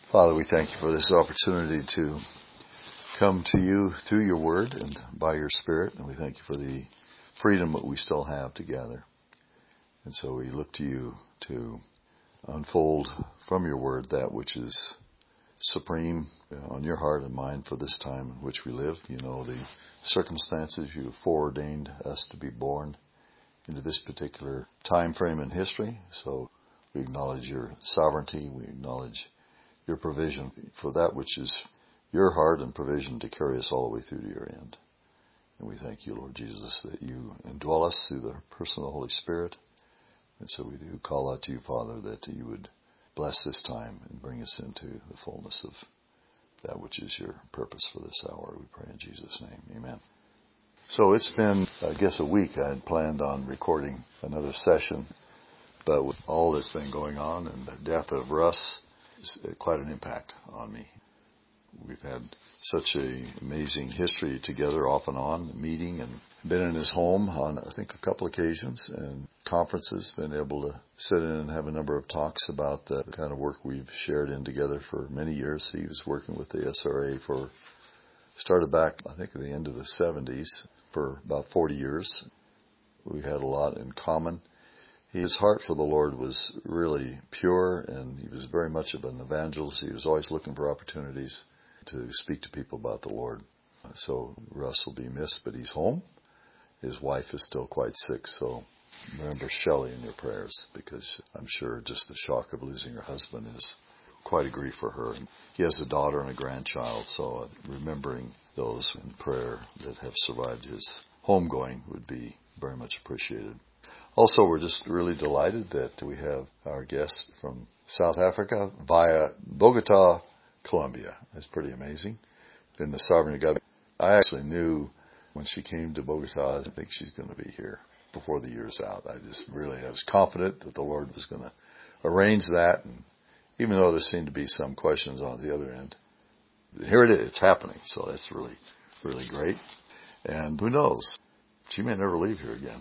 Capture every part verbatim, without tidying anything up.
Father, we thank you for this opportunity to come to you through your word and by your Spirit, and we thank you for the freedom that we still have to gather. And so we look to you to unfold from your word that which is supreme on your heart and mind for this time in which we live. You know the circumstances you have foreordained us to be born into this particular time frame in history. So we acknowledge your sovereignty. We acknowledge your provision for that which is your heart and provision to carry us all the way through to your end. And we thank you, Lord Jesus, that you indwell us through the person of the Holy Spirit. And so we do call out to you, Father, that you would bless this time and bring us into the fullness of that which is your purpose for this hour. We pray in Jesus' name. Amen. So it's been, I guess, a week. I had planned on recording another session, but with all that's been going on and the death of Russ, it's quite an impact on me. We've had such an amazing history together off and on, meeting, and been in his home on, I think, a couple occasions and conferences, been able to sit in and have a number of talks about the kind of work we've shared in together for many years. He was working with the S R A for, started back, I think, at the end of the seventies, for about forty years. We had a lot in common. His heart for the Lord was really pure, and he was very much of an evangelist. He was always looking for opportunities to speak to people about the Lord. So Russ will be missed, but he's home. His wife is still quite sick, so remember Shelley in your prayers, because I'm sure just the shock of losing her husband is quite a grief for her. And he has a daughter and a grandchild, so remembering those in prayer that have survived his homegoing would be very much appreciated. Also, we're just really delighted that we have our guest from South Africa via Bogota, Colombia. That's pretty amazing. In the sovereignty of God. I actually knew when she came to Bogota, I think she's going to be here before the year's out. I just really, I was confident that the Lord was going to arrange that. And even though there seemed to be some questions on the other end, here it is. It's happening. So that's really, really great. And who knows? She may never leave here again.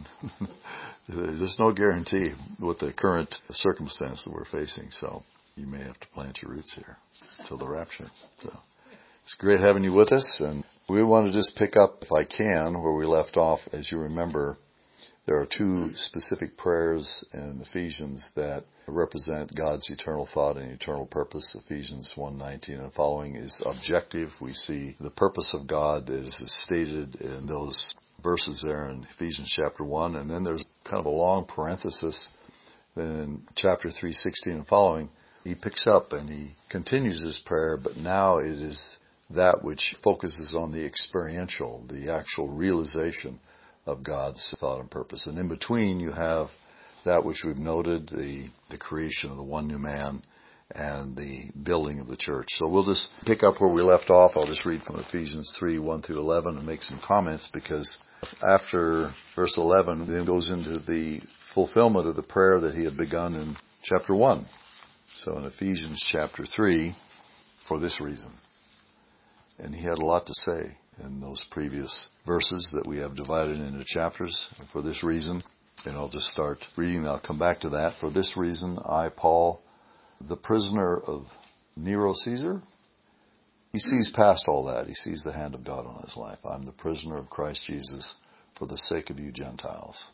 There's no guarantee with the current circumstance that we're facing, so you may have to plant your roots here till the rapture. So it's great having you with us, and we want to just pick up, if I can, where we left off. As you remember, there are two specific prayers in Ephesians that represent God's eternal thought and eternal purpose. Ephesians one nineteen and following is objective. We see the purpose of God as is stated in those verses there in Ephesians chapter one, and then there's kind of a long parenthesis in chapter three sixteen and following. He picks up and he continues his prayer, but now it is that which focuses on the experiential, the actual realization of God's thought and purpose. And in between you have that which we've noted, the, the creation of the one new man and the building of the church. So we'll just pick up where we left off. I'll just read from Ephesians three, one through eleven and make some comments, because after verse eleven, then goes into the fulfillment of the prayer that he had begun in chapter one. So in Ephesians chapter three, for this reason. And he had a lot to say in those previous verses that we have divided into chapters. For this reason, and I'll just start reading and I'll come back to that. For this reason, I, Paul, the prisoner of Nero Caesar. He sees past all that. He sees the hand of God on his life. I'm the prisoner of Christ Jesus for the sake of you Gentiles.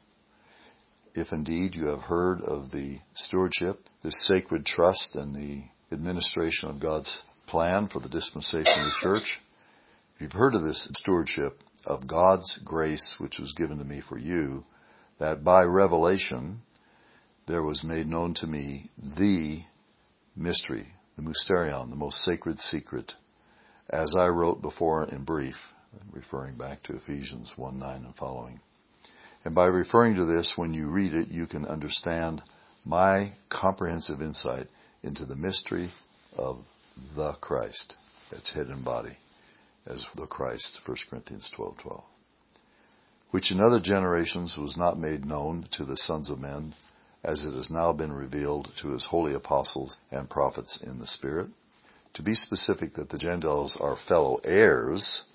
If indeed you have heard of the stewardship, the sacred trust, and the administration of God's plan for the dispensation of the church, if you've heard of this stewardship of God's grace which was given to me for you, that by revelation there was made known to me the mystery, the mysterion, the most sacred secret, as I wrote before in brief, referring back to Ephesians one nine and following. And by referring to this, when you read it, you can understand my comprehensive insight into the mystery of the Christ, its hidden body, as the Christ, First Corinthians twelve twelve, which in other generations was not made known to the sons of men, as it has now been revealed to his holy apostles and prophets in the Spirit. To be specific, that the Gentiles are fellow heirs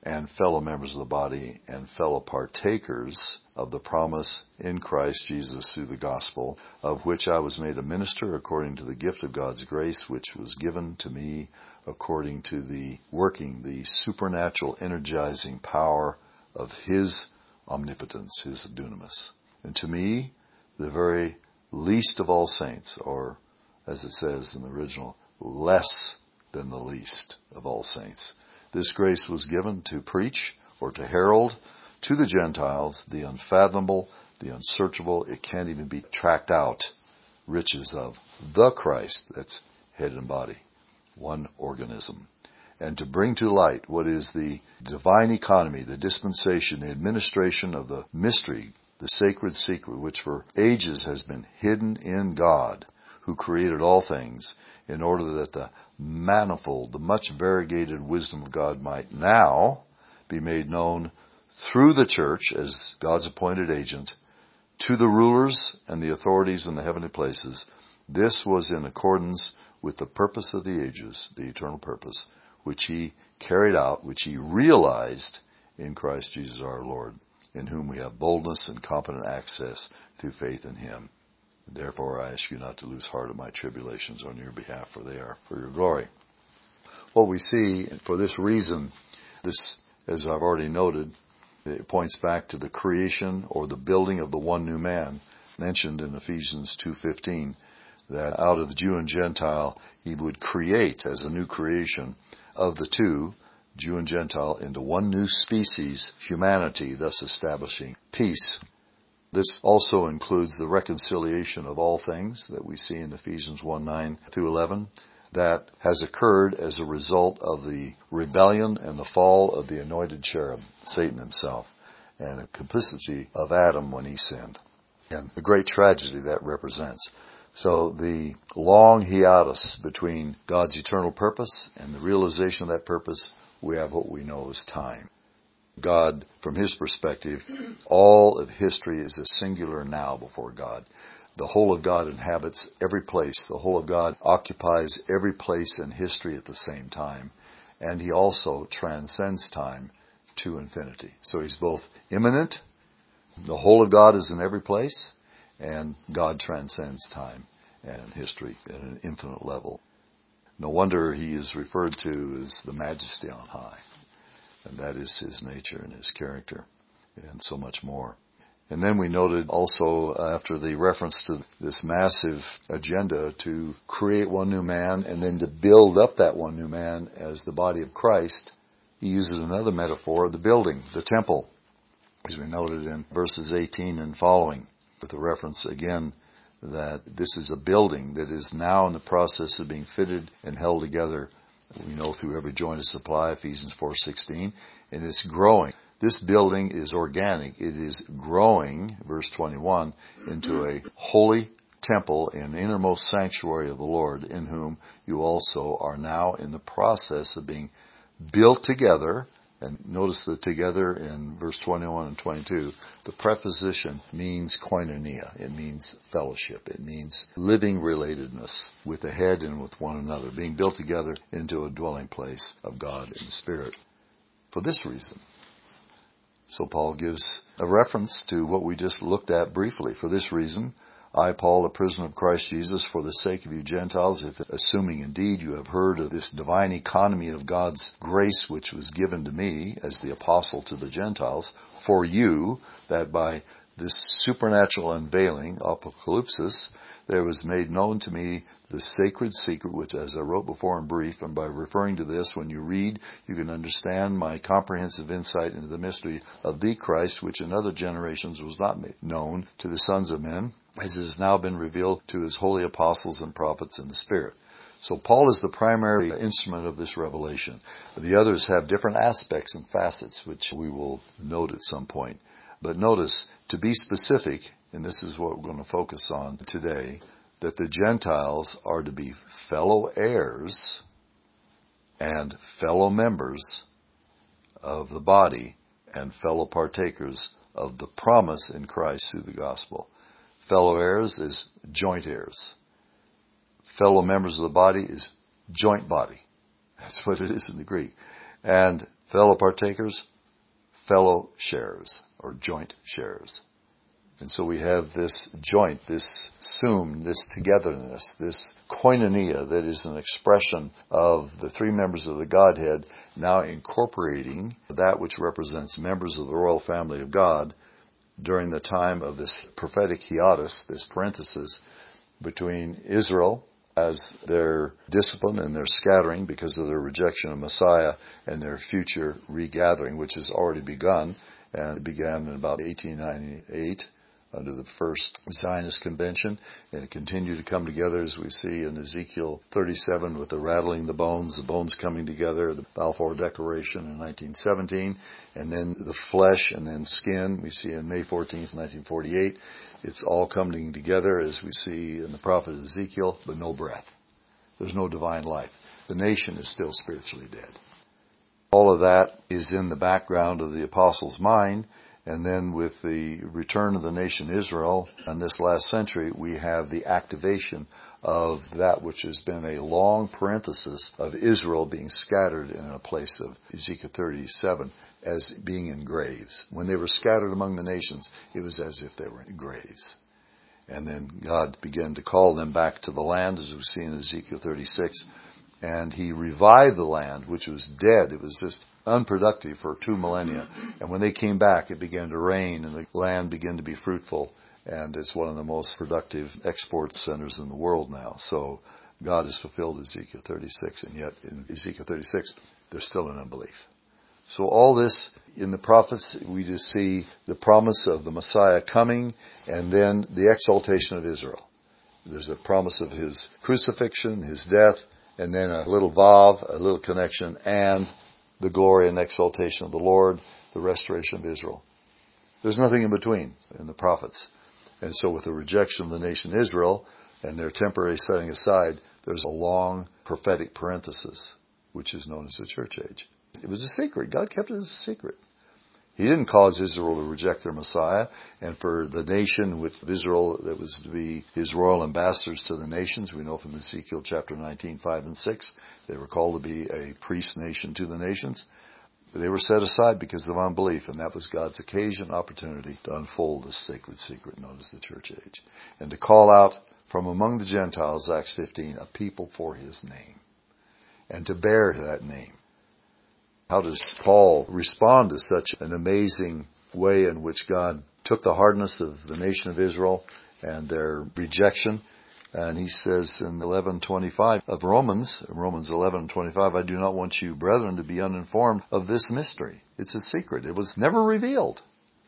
and fellow members of the body and fellow partakers of the promise in Christ Jesus through the gospel, of which I was made a minister according to the gift of God's grace, which was given to me according to the working, the supernatural energizing power of His omnipotence, His dunamis. And to me, the very least of all saints, or as it says in the original, less than the least of all saints. This grace was given to preach or to herald to the Gentiles the unfathomable, the unsearchable, it can't even be tracked out, riches of the Christ, that's head and body, one organism. And to bring to light what is the divine economy, the dispensation, the administration of the mystery, the sacred secret, which for ages has been hidden in God, who created all things, in order that the manifold, the much variegated wisdom of God might now be made known through the church as God's appointed agent to the rulers and the authorities in the heavenly places. This was in accordance with the purpose of the ages, the eternal purpose, which He carried out, which He realized in Christ Jesus our Lord, in whom we have boldness and competent access through faith in Him. Therefore I ask you not to lose heart of my tribulations on your behalf, for they are for your glory. What we see, for this reason, this, as I've already noted, it points back to the creation or the building of the one new man mentioned in Ephesians two fifteen, that out of Jew and Gentile He would create as a new creation of the two, Jew and Gentile, into one new species, humanity, thus establishing peace. This also includes the reconciliation of all things that we see in Ephesians one nine through eleven, that has occurred as a result of the rebellion and the fall of the anointed cherub, Satan himself, and a complicity of Adam when he sinned, and the great tragedy that represents. So the long hiatus between God's eternal purpose and the realization of that purpose, we have what we know as time. God, from His perspective, all of history is a singular now before God. The whole of God inhabits every place. The whole of God occupies every place in history at the same time. And He also transcends time to infinity. So He's both immanent, the whole of God is in every place, and God transcends time and history at an infinite level. No wonder He is referred to as the Majesty on high. And that is His nature and His character, and so much more. And then we noted also, after the reference to this massive agenda to create one new man and then to build up that one new man as the body of Christ, He uses another metaphor, the building, the temple, as we noted in verses eighteen and following, with the reference again that this is a building that is now in the process of being fitted and held together, we know, through every joint of supply, Ephesians four sixteen, and it's growing. This building is organic. It is growing, verse twenty-one, into a holy temple and innermost sanctuary of the Lord, in whom you also are now in the process of being built together. And notice that together in verse twenty-one and twenty-two, the preposition means koinonia. It means fellowship. It means living relatedness with the head and with one another, being built together into a dwelling place of God in the Spirit. For this reason. So Paul gives a reference to what we just looked at briefly. For this reason, I, Paul, a prisoner of Christ Jesus, for the sake of you Gentiles, if assuming indeed you have heard of this divine economy of God's grace which was given to me as the apostle to the Gentiles, for you, that by this supernatural unveiling, apocalypsis, there was made known to me the sacred secret, which, as I wrote before in brief, and by referring to this, when you read, you can understand my comprehensive insight into the mystery of the Christ, which in other generations was not made known to the sons of men, as it has now been revealed to His holy apostles and prophets in the Spirit. So Paul is the primary instrument of this revelation. The others have different aspects and facets, which we will note at some point. But notice, to be specific, and this is what we're going to focus on today, that the Gentiles are to be fellow heirs and fellow members of the body and fellow partakers of the promise in Christ through the gospel. Fellow heirs is joint heirs. Fellow members of the body is joint body. That's what it is in the Greek. And fellow partakers, fellow sharers, or joint sharers. And so we have this joint, this sum, this togetherness, this koinonia that is an expression of the three members of the Godhead now incorporating that which represents members of the royal family of God during the time of this prophetic hiatus, this parenthesis, between Israel as their discipline and their scattering because of their rejection of Messiah and their future regathering, which has already begun, and it began in about eighteen ninety-eight under the first Zionist convention, and it continued to come together as we see in Ezekiel thirty-seven with the rattling the bones, the bones coming together, the Balfour Declaration in nineteen seventeen, and then the flesh and then skin we see in May fourteenth, nineteen forty-eight. It's all coming together as we see in the prophet Ezekiel, but no breath. There's no divine life. The nation is still spiritually dead. All of that is in the background of the apostles' mind. And then with the return of the nation Israel in this last century, we have the activation of that which has been a long parenthesis of Israel being scattered in a place of Ezekiel thirty-seven as being in graves. When they were scattered among the nations, it was as if they were in graves. And then God began to call them back to the land, as we see in Ezekiel thirty-six. And he revived the land, which was dead. It was just unproductive for two millennia. And when they came back, it began to rain, and the land began to be fruitful. And it's one of the most productive export centers in the world now. So God has fulfilled Ezekiel thirty-six, and yet in Ezekiel thirty-six, there's still an unbelief. So all this, in the prophets, we just see the promise of the Messiah coming, and then the exaltation of Israel. There's a promise of his crucifixion, his death, and then a little vav, a little connection, and the glory and exaltation of the Lord, the restoration of Israel. There's nothing in between in the prophets. And so with the rejection of the nation Israel and their temporary setting aside, there's a long prophetic parenthesis, which is known as the church age. It was a secret. God kept it as a secret. He didn't cause Israel to reject their Messiah, and for the nation with Israel that was to be his royal ambassadors to the nations, we know from Ezekiel chapter nineteen, five and six, they were called to be a priest nation to the nations. They were set aside because of unbelief, and that was God's occasion, opportunity to unfold this sacred secret known as the church age. And to call out from among the Gentiles, Acts fifteen, a people for his name, and to bear that name. How does Paul respond to such an amazing way in which God took the hardness of the nation of Israel and their rejection? And he says in eleven twenty-five of Romans, Romans eleven twenty-five, I do not want you, brethren, to be uninformed of this mystery. It's a secret. It was never revealed.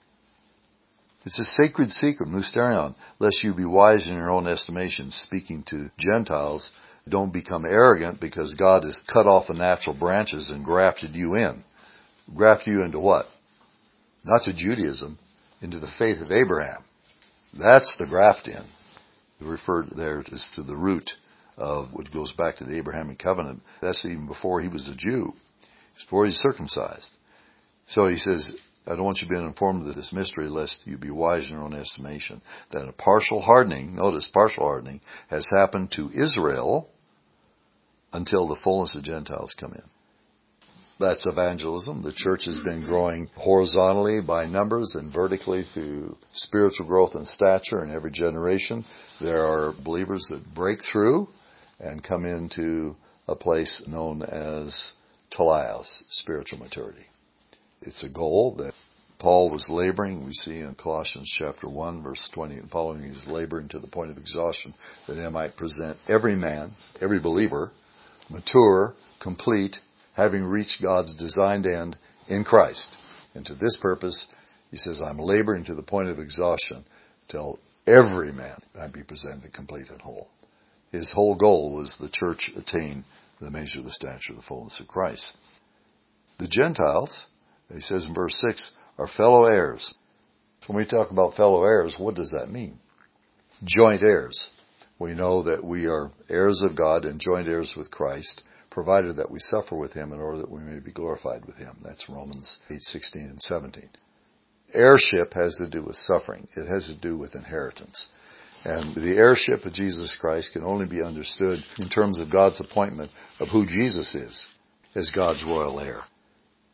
It's a sacred secret, mysterion, lest you be wise in your own estimation, speaking to Gentiles. Don't become arrogant because God has cut off the natural branches and grafted you in. Grafted you into what? Not to Judaism, into the faith of Abraham. That's the graft in. Referred there as to the root of what goes back to the Abrahamic covenant. That's even before he was a Jew. Before he's circumcised. So he says, I don't want you to be uninformed of this mystery, lest you be wise in your own estimation. That a partial hardening, notice partial hardening, has happened to Israel until the fullness of Gentiles come in. That's evangelism. The church has been growing horizontally by numbers and vertically through spiritual growth and stature in every generation. There are believers that break through and come into a place known as teleios, spiritual maturity. It's a goal that Paul was laboring. We see in Colossians chapter one, verse twenty and following, he's laboring to the point of exhaustion that he might present every man, every believer, mature, complete, having reached God's designed end in Christ. And to this purpose, he says, I'm laboring to the point of exhaustion till every man might be presented complete and whole. His whole goal was the church attain the measure of the stature of the fullness of Christ. The Gentiles, he says in verse six, are fellow heirs. When we talk about fellow heirs, what does that mean? Joint heirs. We know that we are heirs of God and joint heirs with Christ, provided that we suffer with him in order that we may be glorified with him. That's Romans eight, sixteen and seventeen. Heirship has to do with suffering. It has to do with inheritance. And the heirship of Jesus Christ can only be understood in terms of God's appointment of who Jesus is as God's royal heir.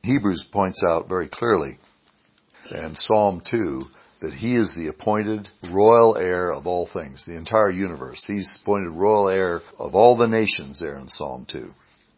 Hebrews points out very clearly, and Psalm two, that he is the appointed royal heir of all things, the entire universe. He's appointed royal heir of all the nations there in Psalm two.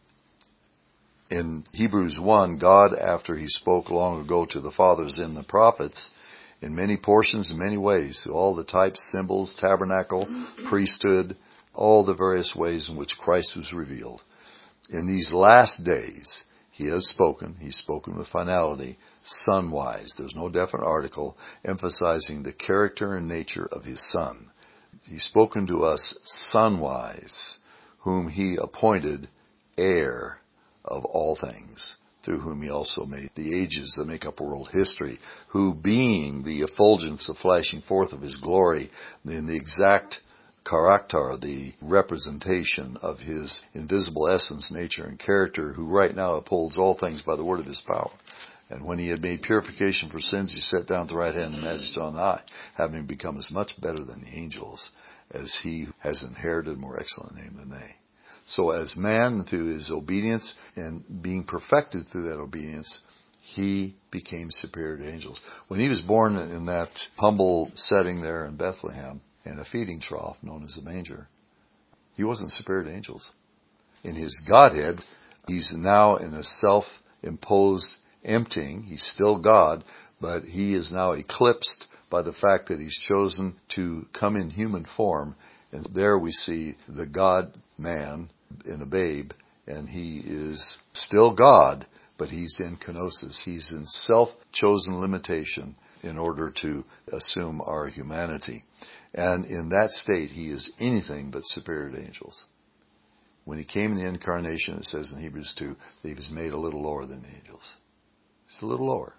In Hebrews one, God, after he spoke long ago to the fathers in the prophets, in many portions, in many ways, all the types, symbols, tabernacle, priesthood, all the various ways in which Christ was revealed. In these last days, he has spoken, he's spoken with finality, Son-wise. There's no definite article emphasizing the character and nature of his Son. He's spoken to us Son-wise, whom he appointed heir of all things, through whom he also made the ages that make up world history, who being the effulgence, the flashing forth of his glory, in the exact character, the representation of his invisible essence, nature, and character, who right now upholds all things by the word of his power. And when he had made purification for sins, he sat down at the right hand of the Majesty on high, having become as much better than the angels, as he has inherited a more excellent name than they. So as man, through his obedience and being perfected through that obedience, he became superior to angels. When he was born in that humble setting there in Bethlehem, in a feeding trough known as a manger, he wasn't superior to angels. In his Godhead, he's now in a self-imposed emptying. He's still God, but he is now eclipsed by the fact that he's chosen to come in human form. And there we see the God-man in a babe, and he is still God, but he's in kenosis. He's in self-chosen limitation in order to assume our humanity. And in that state, he is anything but superior to angels. When he came in the incarnation, it says in Hebrews two, that he was made a little lower than the angels. He's a little lower.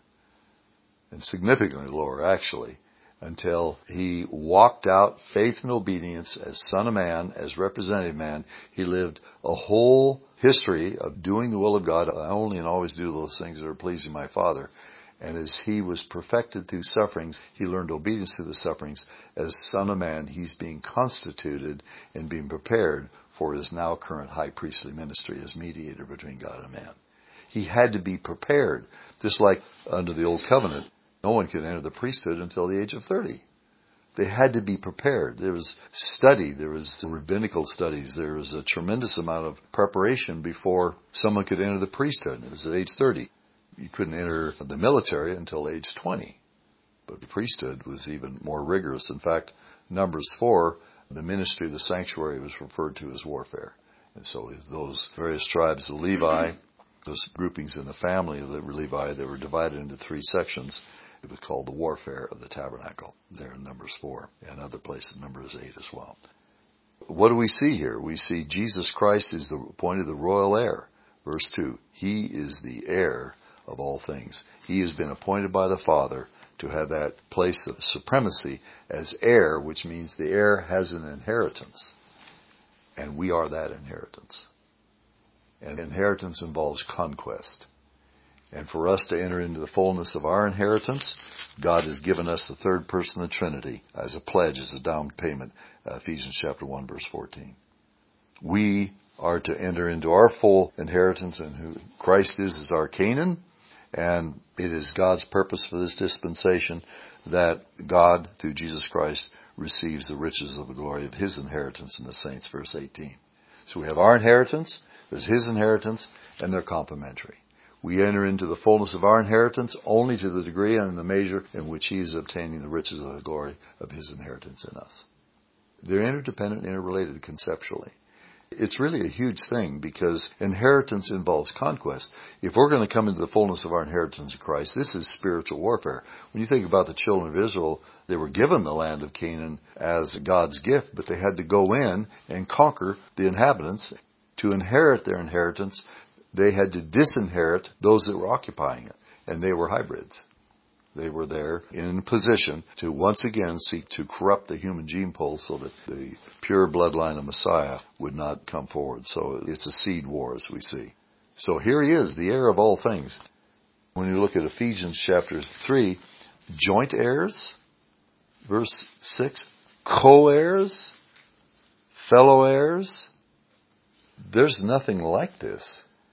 And significantly lower, actually, until he walked out faith and obedience as Son of Man, as representative man. He lived a whole history of doing the will of God. I only and always do those things that are pleasing my Father. And as he was perfected through sufferings, he learned obedience through the sufferings. As Son of Man, he's being constituted and being prepared for his now current high priestly ministry as mediator between God and man. He had to be prepared, just like under the Old Covenant. No one could enter the priesthood until the age of thirty. They had to be prepared. There was study, there was rabbinical studies, there was a tremendous amount of preparation before someone could enter the priesthood. It was at age thirty. You couldn't enter the military until age twenty. But the priesthood was even more rigorous. In fact, Numbers four, the ministry of the sanctuary was referred to as warfare. And so those various tribes of Levi, those groupings in the family of the Levi, they were divided into three sections. It was called the warfare of the tabernacle, there in Numbers four, and other places, Numbers eight as well. What do we see here? We see Jesus Christ is the appointed the royal heir. Verse two, he is the heir of all things. He has been appointed by the Father to have that place of supremacy as heir, which means the heir has an inheritance. And we are that inheritance. And inheritance involves conquest. And for us to enter into the fullness of our inheritance, God has given us the third person of the Trinity as a pledge, as a down payment. Uh, Ephesians chapter one, verse fourteen. We are to enter into our full inheritance, and who Christ is, is our Canaan. And it is God's purpose for this dispensation that God, through Jesus Christ, receives the riches of the glory of his inheritance in the saints, verse eighteen. So we have our inheritance, there's his inheritance, and they're complementary. We enter into the fullness of our inheritance only to the degree and the measure in which he is obtaining the riches of the glory of his inheritance in us. They're interdependent, interrelated conceptually. It's really a huge thing because inheritance involves conquest. If we're going to come into the fullness of our inheritance in Christ, this is spiritual warfare. When you think about the children of Israel, they were given the land of Canaan as God's gift, but they had to go in and conquer the inhabitants. To inherit their inheritance, they had to disinherit those that were occupying it, and they were hybrids. They were there in position to once again seek to corrupt the human gene pool so that the pure bloodline of Messiah would not come forward. So it's a seed war, as we see. So here he is, the heir of all things. When you look at Ephesians chapter three, joint heirs, verse six, co-heirs, fellow heirs. There's nothing like this.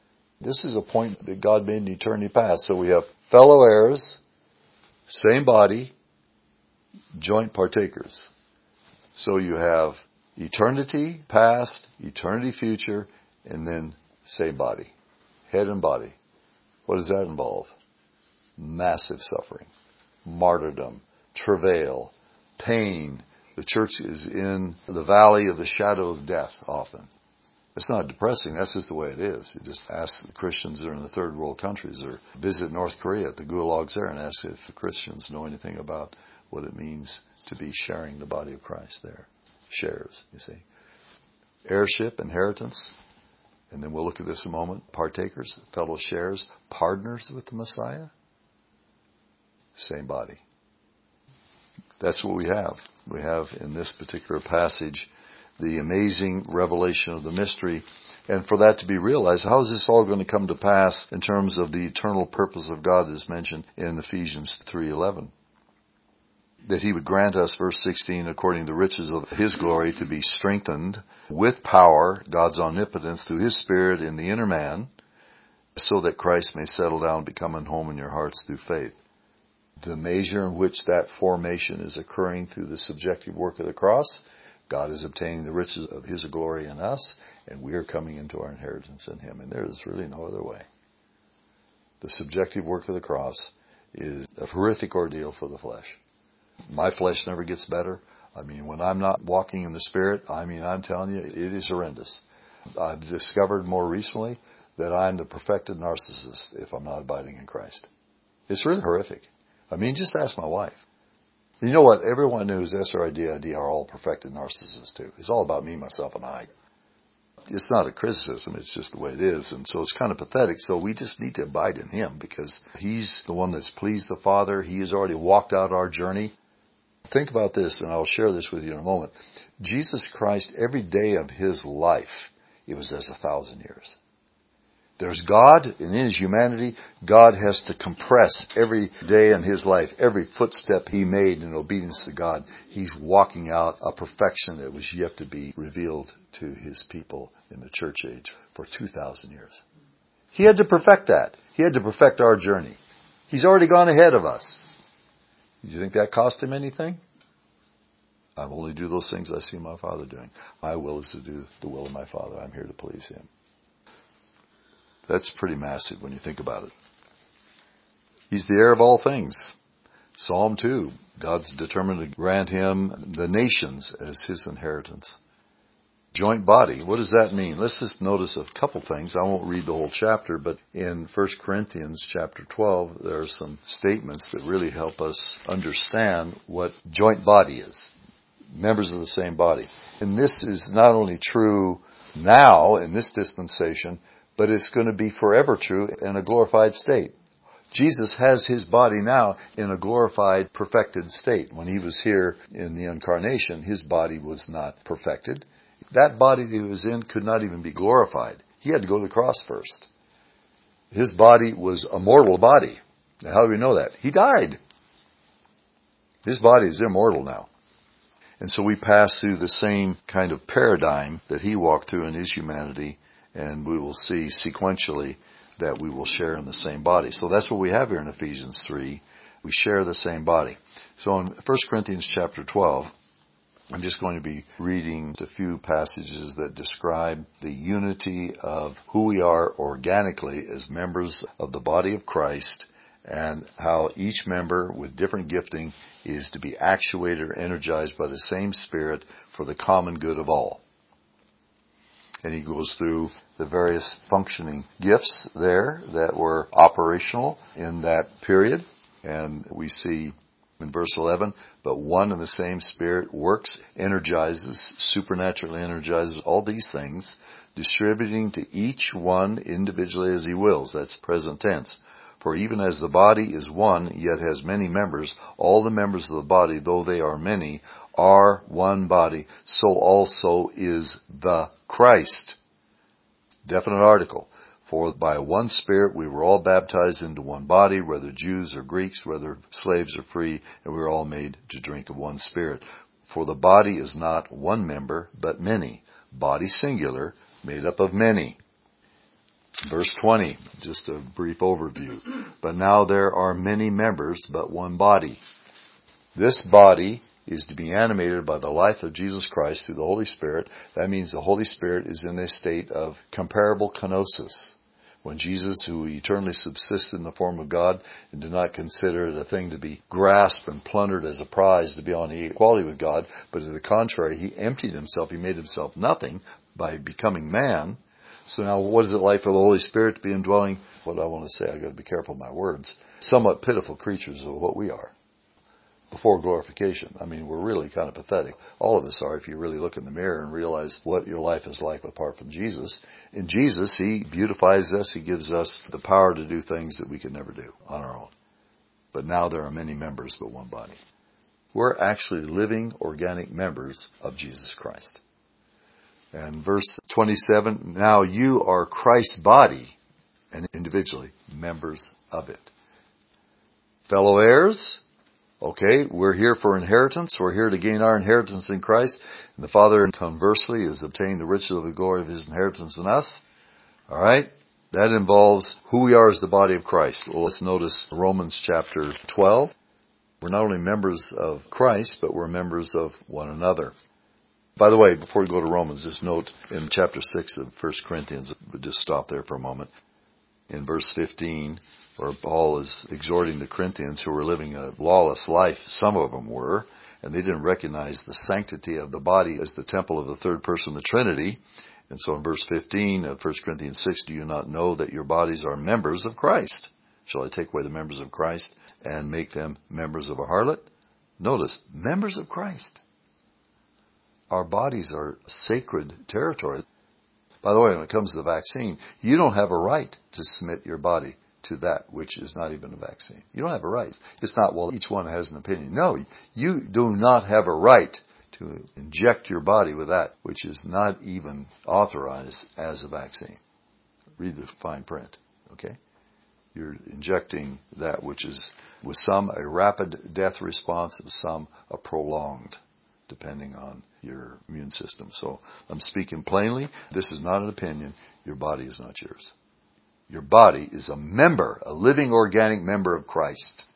This is a point that God made in eternity past. So we have fellow heirs, same body, joint partakers. So you have eternity past, eternity future, and then same body. Head and body. What does that involve? Massive suffering, martyrdom, travail, pain. The church is in the valley of the shadow of death often. It's not depressing. That's just the way it is. You just ask the Christians that are in the third world countries, or visit North Korea at the gulags there and ask if the Christians know anything about what it means to be sharing the body of Christ there. Shares, you see. Heirship, inheritance. And then we'll look at this in a moment. Partakers, fellow shares, partners with the Messiah. Same body. That's what we have. We have in this particular passage the amazing revelation of the mystery. And for that to be realized, how is this all going to come to pass in terms of the eternal purpose of God as mentioned in Ephesians three eleven? That He would grant us, verse sixteen, according to the riches of His glory, to be strengthened with power, God's omnipotence, through His Spirit in the inner man, so that Christ may settle down and become at home in your hearts through faith. The measure in which that formation is occurring through the subjective work of the cross, God is obtaining the riches of His glory in us, and we are coming into our inheritance in Him. And there is really no other way. The subjective work of the cross is a horrific ordeal for the flesh. My flesh never gets better. I mean, when I'm not walking in the Spirit, I mean, I'm telling you, it is horrendous. I've discovered more recently that I'm the perfected narcissist if I'm not abiding in Christ. It's really horrific. I mean, just ask my wife. You know what? Everyone who's S R I D I D are all perfected narcissists too. It's all about me, myself, and I. It's not a criticism. It's just the way it is. And so it's kind of pathetic. So we just need to abide in Him because He's the one that's pleased the Father. He has already walked out our journey. Think about this, and I'll share this with you in a moment. Jesus Christ, every day of His life, it was as a thousand years. There's God, and in His humanity, God has to compress every day in His life, every footstep He made in obedience to God. He's walking out a perfection that was yet to be revealed to His people in the church age for two thousand years. He had to perfect that. He had to perfect our journey. He's already gone ahead of us. Do you think that cost Him anything? I will only do those things I see my Father doing. My will is to do the will of my Father. I'm here to please Him. That's pretty massive when you think about it. He's the heir of all things. Psalm two, God's determined to grant Him the nations as His inheritance. Joint body, what does that mean? Let's just notice a couple things. I won't read the whole chapter, but in First Corinthians chapter twelve, there are some statements that really help us understand what joint body is. Members of the same body. And this is not only true now in this dispensation, but it's going to be forever true in a glorified state. Jesus has His body now in a glorified, perfected state. When He was here in the incarnation, His body was not perfected. That body that He was in could not even be glorified. He had to go to the cross first. His body was a mortal body. Now, how do we know that? He died. His body is immortal now. And so we pass through the same kind of paradigm that He walked through in His humanity, and we will see sequentially that we will share in the same body. So that's what we have here in Ephesians three. We share the same body. So in First Corinthians chapter twelve, I'm just going to be reading a few passages that describe the unity of who we are organically as members of the body of Christ, and how each member with different gifting is to be actuated or energized by the same Spirit for the common good of all. And he goes through the various functioning gifts there that were operational in that period. And we see in verse eleven, but one and the same Spirit works, energizes, supernaturally energizes all these things, distributing to each one individually as He wills. That's present tense. For even as the body is one, yet has many members, all the members of the body, though they are many, are one body, so also is the Christ. Definite article. For by one Spirit we were all baptized into one body, whether Jews or Greeks, whether slaves or free, and we were all made to drink of one Spirit. For the body is not one member, but many. Body singular, made up of many. Verse twenty, just a brief overview. But now there are many members, but one body. This body is to be animated by the life of Jesus Christ through the Holy Spirit. That means the Holy Spirit is in a state of comparable kenosis. When Jesus, who eternally subsisted in the form of God and did not consider it a thing to be grasped and plundered as a prize to be on equality with God, but to the contrary, he emptied himself, he made himself nothing by becoming man. So now what is it like for the Holy Spirit to be indwelling, what I want to say, I've got to be careful of my words, somewhat pitiful creatures of what we are before glorification. I mean, we're really kind of pathetic. All of us are if you really look in the mirror and realize what your life is like apart from Jesus. In Jesus, he beautifies us. He gives us the power to do things that we could never do on our own. But now there are many members, but one body. We're actually living, organic members of Jesus Christ. And verse twenty-seven, now you are Christ's body, and individually members of it. Fellow heirs, okay, we're here for inheritance. We're here to gain our inheritance in Christ. And the Father, conversely, is obtaining the riches of the glory of his inheritance in us. All right? That involves who we are as the body of Christ. Well, let's notice Romans chapter twelve. We're not only members of Christ, but we're members of one another. By the way, before we go to Romans, just note in chapter six of First Corinthians, we'll just stop there for a moment. In verse fifteen, where Paul is exhorting the Corinthians who were living a lawless life, some of them were, and they didn't recognize the sanctity of the body as the temple of the third person of the Trinity. And so in verse fifteen of First Corinthians six, do you not know that your bodies are members of Christ? Shall I take away the members of Christ and make them members of a harlot? Notice, members of Christ. Our bodies are sacred territory. By the way, when it comes to the vaccine, you don't have a right to submit your body to that which is not even a vaccine. You don't have a right. It's not, well, each one has an opinion. No, you do not have a right to inject your body with that which is not even authorized as a vaccine. Read the fine print, okay? You're injecting that which is, with some, a rapid death response, and some, a prolonged, depending on your immune system. So I'm speaking plainly. This is not an opinion. Your body is not yours. Your body is a member, a living organic member of Christ.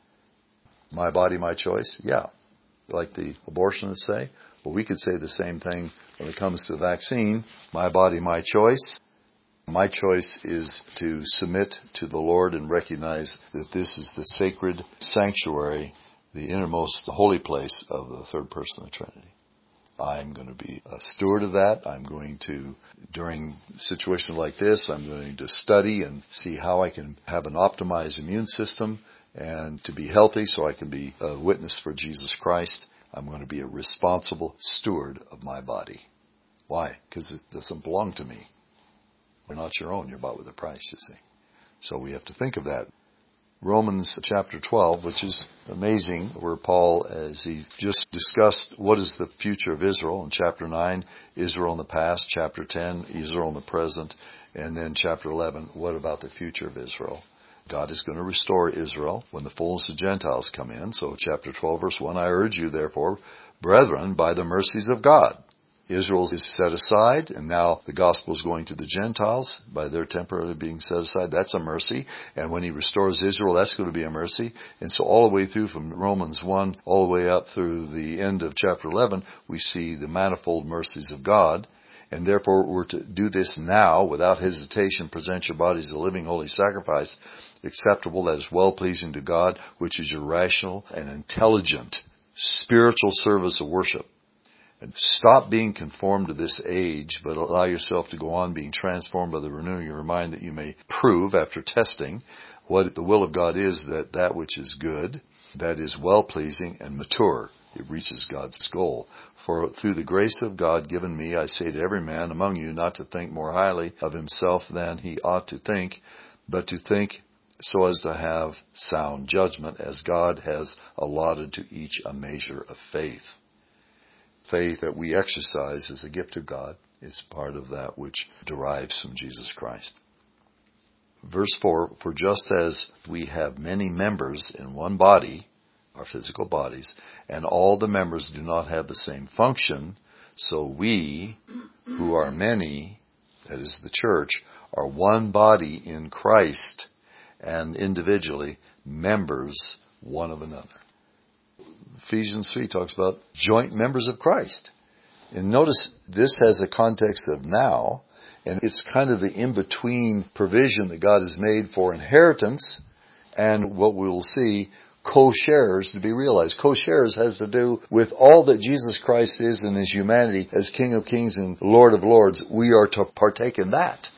My body, my choice? Yeah. Like the abortionists say. Well, we could say the same thing when it comes to the vaccine. My body, my choice. My choice is to submit to the Lord and recognize that this is the sacred sanctuary, the innermost, the holy place of the third person of the Trinity. I'm going to be a steward of that. I'm going to, during situations like this, I'm going to study and see how I can have an optimized immune system and to be healthy so I can be a witness for Jesus Christ. I'm going to be a responsible steward of my body. Why? Because it doesn't belong to me. You're not your own. You're bought with a price, you see. So we have to think of that. Romans chapter twelve, which is amazing, where Paul, as he just discussed what is the future of Israel, in chapter nine, Israel in the past, chapter ten, Israel in the present, and then chapter eleven, what about the future of Israel? God is going to restore Israel when the fullness of Gentiles come in. So chapter twelve, verse one, I urge you, therefore, brethren, by the mercies of God. Israel is set aside, and now the gospel is going to the Gentiles by their temporarily being set aside. That's a mercy. And when he restores Israel, that's going to be a mercy. And so all the way through from Romans one, all the way up through the end of chapter eleven, we see the manifold mercies of God. And therefore we're to do this now without hesitation. Present your bodies as a living holy sacrifice, acceptable, that is well-pleasing to God, which is your rational and intelligent spiritual service of worship. And stop being conformed to this age, but allow yourself to go on being transformed by the renewing of your mind, that you may prove, after testing, what the will of God is, that that which is good, that is well-pleasing and mature. It reaches God's goal. For through the grace of God given me, I say to every man among you not to think more highly of himself than he ought to think, but to think so as to have sound judgment, as God has allotted to each a measure of faith. Faith that we exercise as a gift of God is part of that which derives from Jesus Christ. Verse four, for just as we have many members in one body, our physical bodies, and all the members do not have the same function, so we, who are many, that is the church, are one body in Christ and individually members one of another. Ephesians three talks about joint members of Christ. And notice this has a context of now, and it's kind of the in-between provision that God has made for inheritance and what we will see, co-sharers to be realized. Co-sharers has to do with all that Jesus Christ is in His humanity as King of Kings and Lord of Lords. We are to partake in that.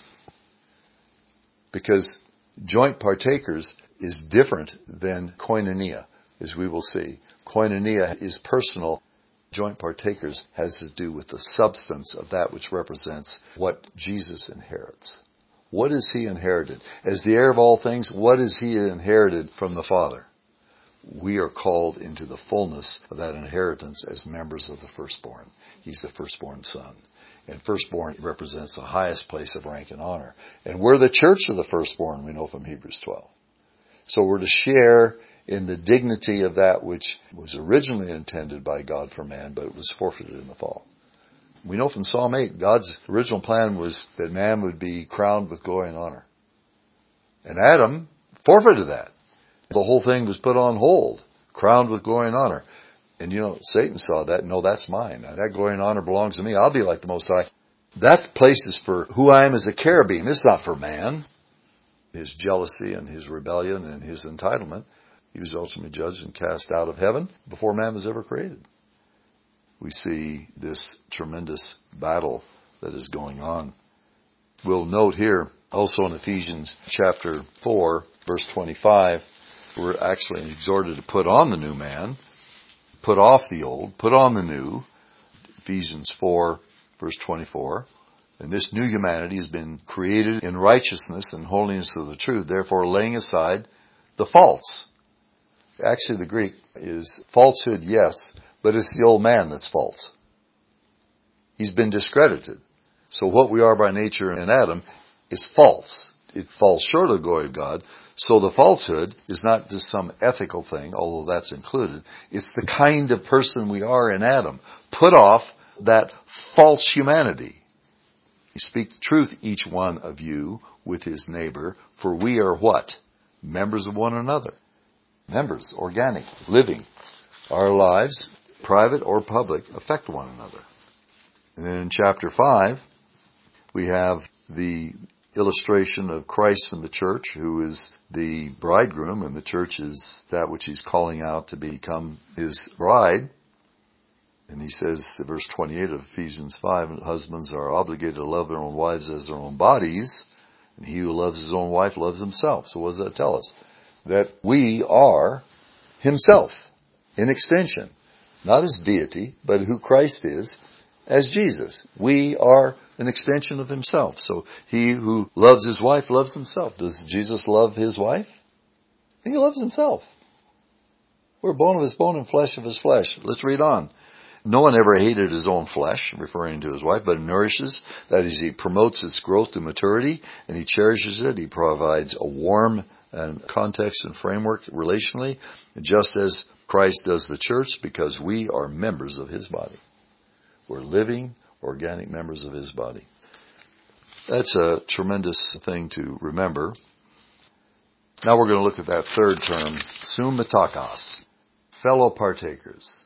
Because joint partakers is different than koinonia, as we will see. Koinonia is personal. Joint partakers has to do with the substance of that which represents what Jesus inherits. What is He inherited? As the heir of all things, what is He inherited from the Father? We are called into the fullness of that inheritance as members of the firstborn. He's the firstborn son. And firstborn represents the highest place of rank and honor. And we're the church of the firstborn, we know from Hebrews twelve. So we're to share in the dignity of that which was originally intended by God for man, but it was forfeited in the fall. We know from Psalm eight, God's original plan was that man would be crowned with glory and honor. And Adam forfeited that. The whole thing was put on hold, crowned with glory and honor. And you know, Satan saw that, no, that's mine. Now, that glory and honor belongs to me. I'll be like the Most High. That place is for who I am as a cherubim. It's not for man. His jealousy and his rebellion and his entitlement, he was ultimately judged and cast out of heaven before man was ever created. We see this tremendous battle that is going on. We'll note here, also in Ephesians chapter four, verse twenty-five, we're actually exhorted to put on the new man, put off the old, put on the new. Ephesians four, verse twenty-four. And this new humanity has been created in righteousness and holiness of the truth, therefore laying aside the false. Actually, the Greek is falsehood, yes, but it's the old man that's false. He's been discredited. So what we are by nature in Adam is false. It falls short of the glory of God. So the falsehood is not just some ethical thing, although that's included. It's the kind of person we are in Adam. Put off that false humanity. You speak the truth, each one of you, with his neighbor, for we are what? Members of one another. Members, organic, living. Our lives, private or public, affect one another. And then in chapter five, we have the illustration of Christ and the church, who is the bridegroom, and the church is that which He's calling out to become His bride. And he says, verse twenty-eight of Ephesians five, husbands are obligated to love their own wives as their own bodies, and he who loves his own wife loves himself. So what does that tell us? That we are Himself, in extension, not as deity, but who Christ is, as Jesus. We are an extension of Himself. So he who loves his wife loves himself. Does Jesus love His wife? He loves Himself. We're bone of His bone and flesh of His flesh. Let's read on. No one ever hated his own flesh, referring to his wife, but nourishes, that is, he promotes its growth to maturity, and he cherishes it. He provides a warm and context and framework relationally, just as Christ does the church, because we are members of His body. We're living, organic members of His body. That's a tremendous thing to remember. Now we're going to look at that third term, summatakos, fellow partakers.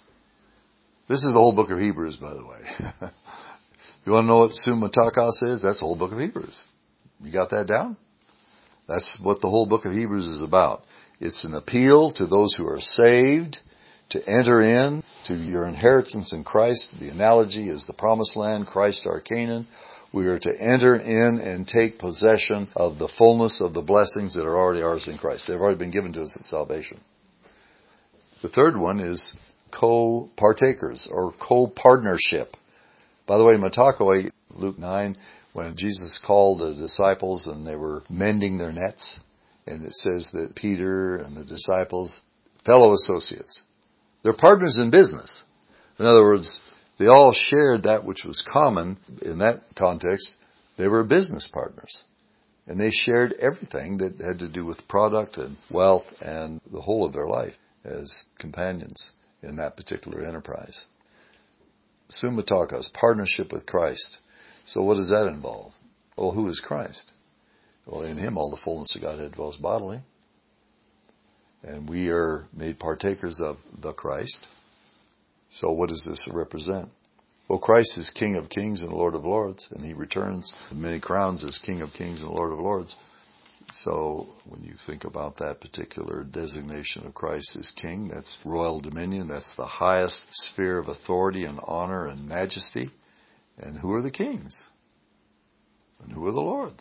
This is the whole book of Hebrews, by the way. You want to know what summatakos is? That's the whole book of Hebrews. You got that down? That's what the whole book of Hebrews is about. It's an appeal to those who are saved to enter in to your inheritance in Christ. The analogy is the promised land, Christ our Canaan. We are to enter in and take possession of the fullness of the blessings that are already ours in Christ. They've already been given to us at salvation. The third one is co-partakers or co-partnership. By the way, matakoi, Luke nine, when Jesus called the disciples and they were mending their nets, and it says that Peter and the disciples, fellow associates, they're partners in business. In other words, they all shared that which was common in that context. They were business partners. And they shared everything that had to do with product and wealth and the whole of their life as companions in that particular enterprise. Summatakos, partnership with Christ. So what does that involve? Well, who is Christ? Well, in him all the fullness of Godhead dwells bodily. And we are made partakers of the Christ. So what does this represent? Well, Christ is King of kings and Lord of lords, and he returns many crowns as King of kings and Lord of lords. So when you think about that particular designation of Christ as King, that's royal dominion. That's the highest sphere of authority and honor and majesty. And who are the kings? And who are the lords?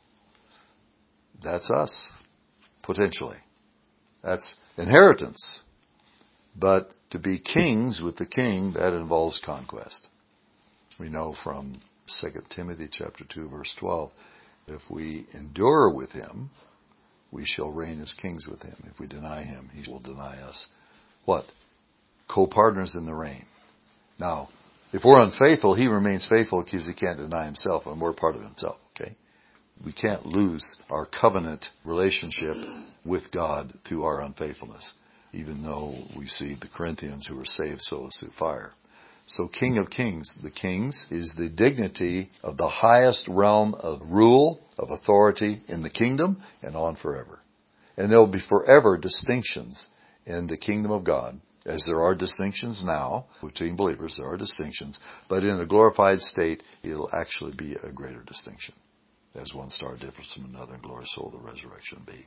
That's us, potentially. That's inheritance. But to be kings with the King, that involves conquest. We know from Second Timothy chapter two, verse twelve, if we endure with him, we shall reign as kings with him. If we deny him, he will deny us. What? Co-partners in the reign. Now, if we're unfaithful, he remains faithful because he can't deny himself, and we're part of himself, okay? We can't lose our covenant relationship with God through our unfaithfulness, even though we see the Corinthians who were saved so as through fire. So King of Kings, the kings, is the dignity of the highest realm of rule, of authority in the kingdom and on forever. And there will be forever distinctions in the kingdom of God, as there are distinctions now between believers, there are distinctions, but in a glorified state, it'll actually be a greater distinction. As one star differs from another, and glory so will the resurrection be.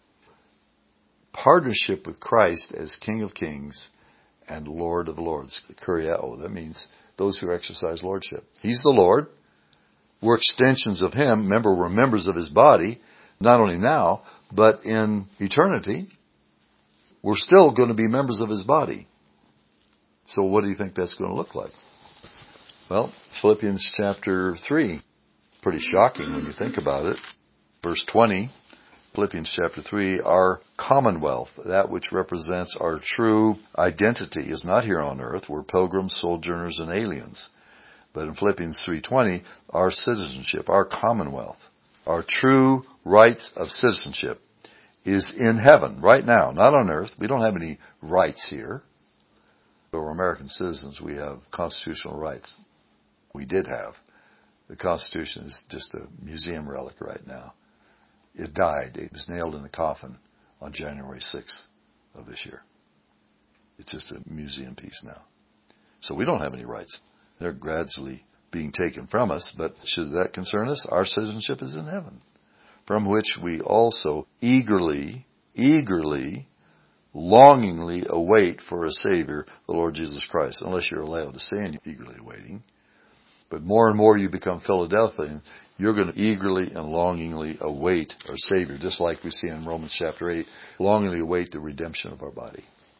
Partnership with Christ as King of Kings and Lord of Lords. Kuriao, that means those who exercise lordship. He's the Lord. We're extensions of him. Remember, we're members of his body, not only now, but in eternity. We're still going to be members of his body. So what do you think that's going to look like? Well, Philippians chapter three. Pretty shocking when you think about it. Verse twenty, Philippians chapter three, our commonwealth, that which represents our true identity, is not here on earth. We're pilgrims, sojourners, and aliens. But in Philippians three twenty, our citizenship, our commonwealth, our true right of citizenship is in heaven right now, not on earth. We don't have any rights here. But we're American citizens. We have constitutional rights. We did have. The Constitution is just a museum relic right now. It died. It was nailed in a coffin on January sixth of this year. It's just a museum piece now. So we don't have any rights. They're gradually being taken from us, but should that concern us? Our citizenship is in heaven, from which we also eagerly, eagerly, longingly await for a Savior, the Lord Jesus Christ. Unless you're allowed to say and you're eagerly waiting. But more and more you become Philadelphian, you're going to eagerly and longingly await our Savior, just like we see in Romans chapter eight, longingly await the redemption of our body.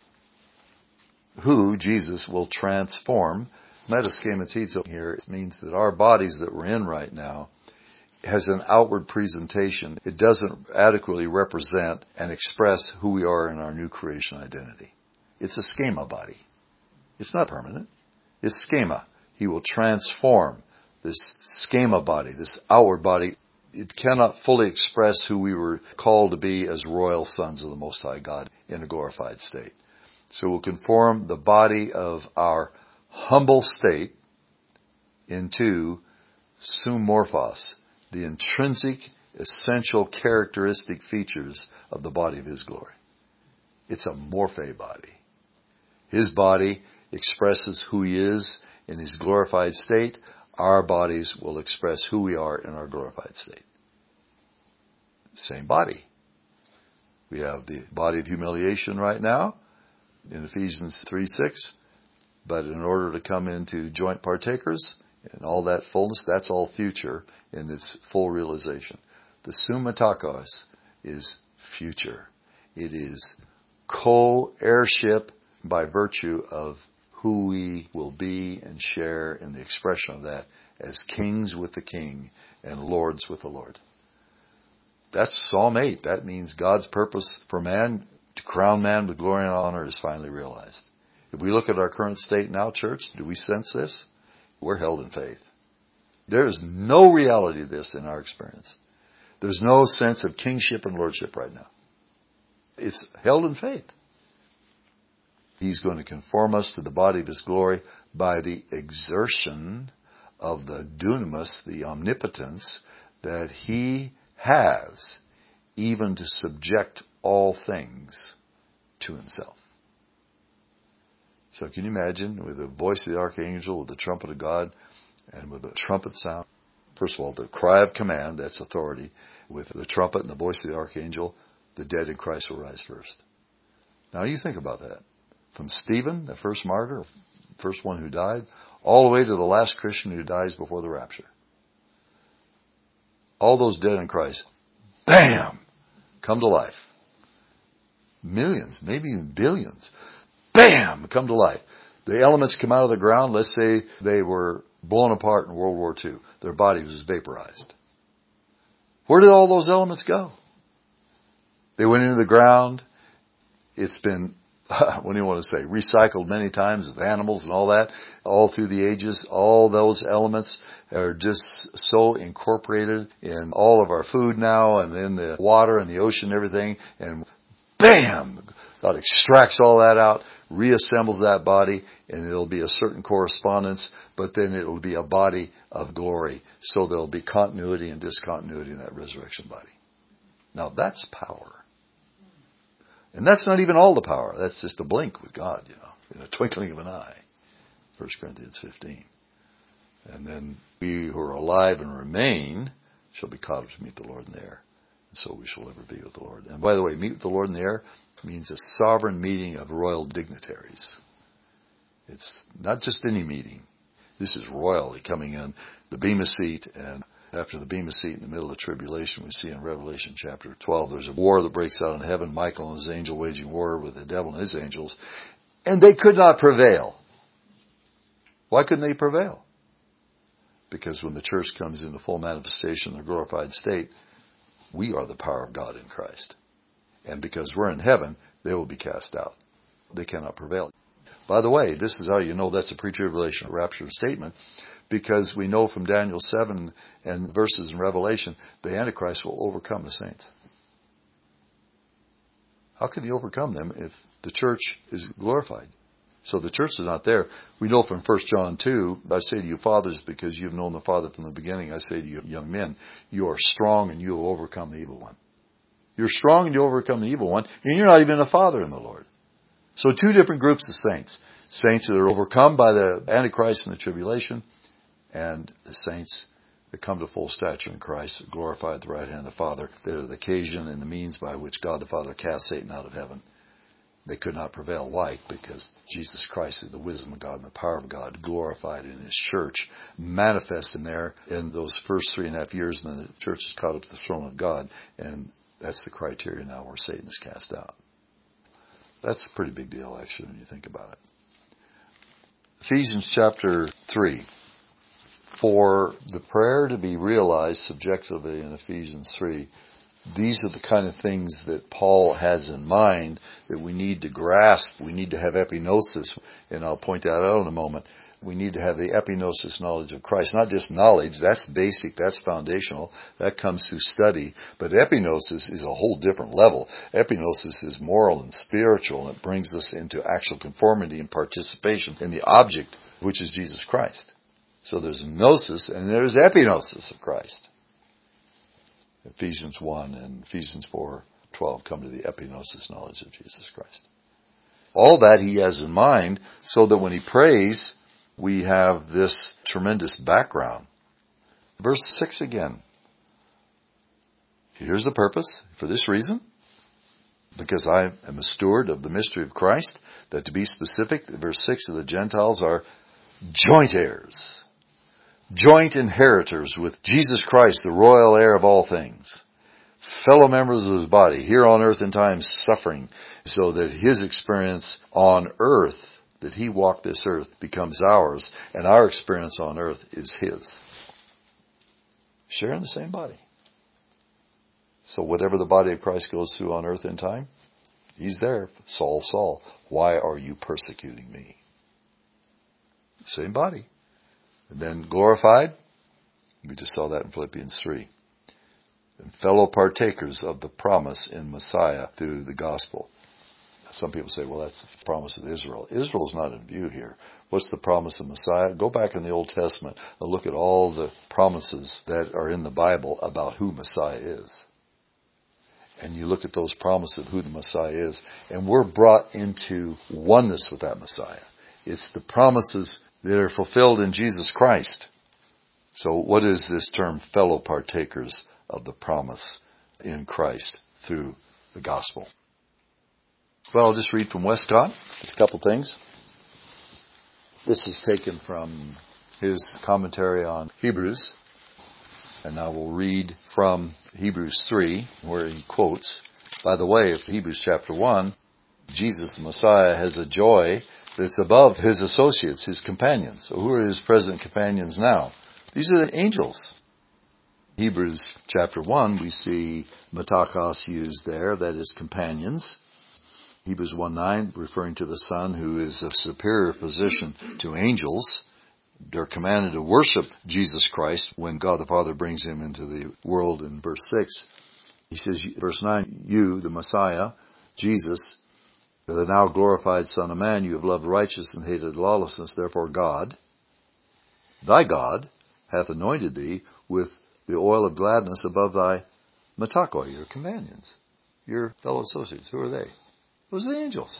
Who, Jesus, will transform. Metaschematizo here means that our bodies that we're in right now has an outward presentation. It doesn't adequately represent and express who we are in our new creation identity. It's a schema body. It's not permanent. It's schema. He will transform this schema body, this outward body. It cannot fully express who we were called to be as royal sons of the Most High God in a glorified state. So we'll conform the body of our humble state into zoomorphos, the intrinsic, essential characteristic features of the body of his glory. It's a morphe body. His body expresses who he is in his glorified state. Our bodies will express who we are in our glorified state. Same body. We have the body of humiliation right now in Ephesians three six. But in order to come into joint partakers and all that fullness, that's all future in its full realization. The summatakos is future. It is co-heirship by virtue of who we will be and share in the expression of that as kings with the King and lords with the Lord. That's Psalm eight. That means God's purpose for man, to crown man with glory and honor, is finally realized. If we look at our current state now, church, do we sense this? We're held in faith. There is no reality of this in our experience. There's no sense of kingship and lordship right now. It's held in faith. He's going to conform us to the body of his glory by the exertion of the dunamis, the omnipotence, that he has even to subject all things to himself. So can you imagine, with the voice of the archangel, with the trumpet of God, and with the trumpet sound? First of all, the cry of command, that's authority. With the trumpet and the voice of the archangel, the dead in Christ will rise first. Now you think about that. From Stephen, the first martyr, first one who died, all the way to the last Christian who dies before the rapture. All those dead in Christ, bam, come to life. Millions, maybe even billions, bam, come to life. The elements come out of the ground. Let's say they were blown apart in World War Two. Their body was vaporized. Where did all those elements go? They went into the ground. It's been, what do you want to say, recycled many times with animals and all that, all through the ages. All those elements are just so incorporated in all of our food now and in the water and the ocean and everything. And bam! God extracts all that out, reassembles that body, and it'll be a certain correspondence, but then it will be a body of glory. So there'll be continuity and discontinuity in that resurrection body. Now that's power. And that's not even all the power. That's just a blink with God, you know, in a twinkling of an eye. First Corinthians fifteen. And then we who are alive and remain shall be caught up to meet the Lord in the air. And so we shall ever be with the Lord. And by the way, meet with the Lord in the air means a sovereign meeting of royal dignitaries. It's not just any meeting. This is royally coming in the Bema seat, and after the Bema seat in the middle of the tribulation, we see in Revelation chapter twelve, there's a war that breaks out in heaven, Michael and his angel waging war with the devil and his angels, and they could not prevail. Why couldn't they prevail? Because when the church comes into full manifestation in the glorified state, we are the power of God in Christ. And because we're in heaven, they will be cast out. They cannot prevail. By the way, this is how you know that's a pre-tribulation rapture statement, because we know from Daniel seven and verses in Revelation, the Antichrist will overcome the saints. How can he overcome them if the church is glorified? So the church is not there. We know from First John two, I say to you fathers, because you've known the Father from the beginning, I say to you young men, you are strong and you will overcome the evil one. You're strong and you overcome the evil one, and you're not even a father in the Lord. So two different groups of saints. Saints that are overcome by the Antichrist and the tribulation, and the saints that come to full stature in Christ, glorified at the right hand of the Father. They're the occasion and the means by which God the Father cast Satan out of heaven. They could not prevail. Why? Because Jesus Christ is the wisdom of God and the power of God, glorified in His church, manifest in there in those first three and a half years, and then the church is caught up to the throne of God, and that's the criteria now where Satan is cast out. That's a pretty big deal, actually, when you think about it. Ephesians chapter three. For the prayer to be realized subjectively in Ephesians three, these are the kind of things that Paul has in mind that we need to grasp. We need to have epignosis, and I'll point that out in a moment. We need to have the epignosis knowledge of Christ. Not just knowledge, that's basic, that's foundational, that comes through study. But epignosis is a whole different level. Epignosis is moral and spiritual, and it brings us into actual conformity and participation in the object, which is Jesus Christ. So there's gnosis and there's epignosis of Christ. Ephesians one and Ephesians four twelve come to the epignosis knowledge of Jesus Christ. All that he has in mind so that when he prays, we have this tremendous background. Verse six again. Here's the purpose. For this reason, because I am a steward of the mystery of Christ, that to be specific, verse six of the Gentiles are joint heirs, joint inheritors with Jesus Christ, the royal heir of all things, fellow members of his body, here on earth in time suffering, so that his experience on earth, that he walked this earth, becomes ours, and our experience on earth is his. Sharing the same body. So whatever the body of Christ goes through on earth in time, he's there. Saul, Saul, why are you persecuting me? Same body. And then glorified, we just saw that in Philippians three. And fellow partakers of the promise in Messiah through the gospel. Some people say, well, that's the promise of Israel. Israel is not in view here. What's the promise of Messiah? Go back in the Old Testament and look at all the promises that are in the Bible about who Messiah is. And you look at those promises of who the Messiah is, and we're brought into oneness with that Messiah. It's the promises that are fulfilled in Jesus Christ. So what is this term, fellow partakers of the promise in Christ through the gospel? Well, I'll just read from Westcott, just a couple things. This is taken from his commentary on Hebrews. And now we'll read from Hebrews three, where he quotes, by the way, of Hebrews chapter one, Jesus, the Messiah, has a joy that's above his associates, his companions. So who are his present companions now? These are the angels. Hebrews chapter one, we see metakos used there, that is companions. Hebrews one nine, referring to the Son, who is of superior position to angels. They're commanded to worship Jesus Christ when God the Father brings him into the world in verse six. He says, verse nine, you, the Messiah, Jesus, the now glorified Son of Man, you have loved righteousness and hated lawlessness. Therefore God, thy God, hath anointed thee with the oil of gladness above thy metakoi, your companions, your fellow associates. Who are they? Those are the angels.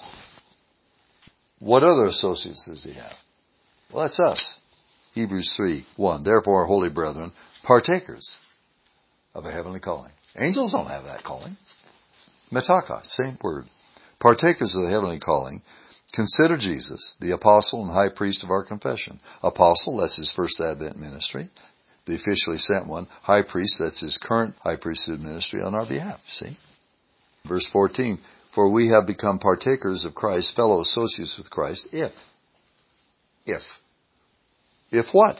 What other associates does he have? Well, that's us. Hebrews three one. Therefore, holy brethren, partakers of a heavenly calling. Angels don't have that calling. Metaka, same word. Partakers of the heavenly calling. Consider Jesus, the apostle and high priest of our confession. Apostle, that's his first Advent ministry. The officially sent one. High priest, that's his current high priesthood ministry on our behalf. See? Verse fourteen. For we have become partakers of Christ, fellow associates with Christ, if. If. If what?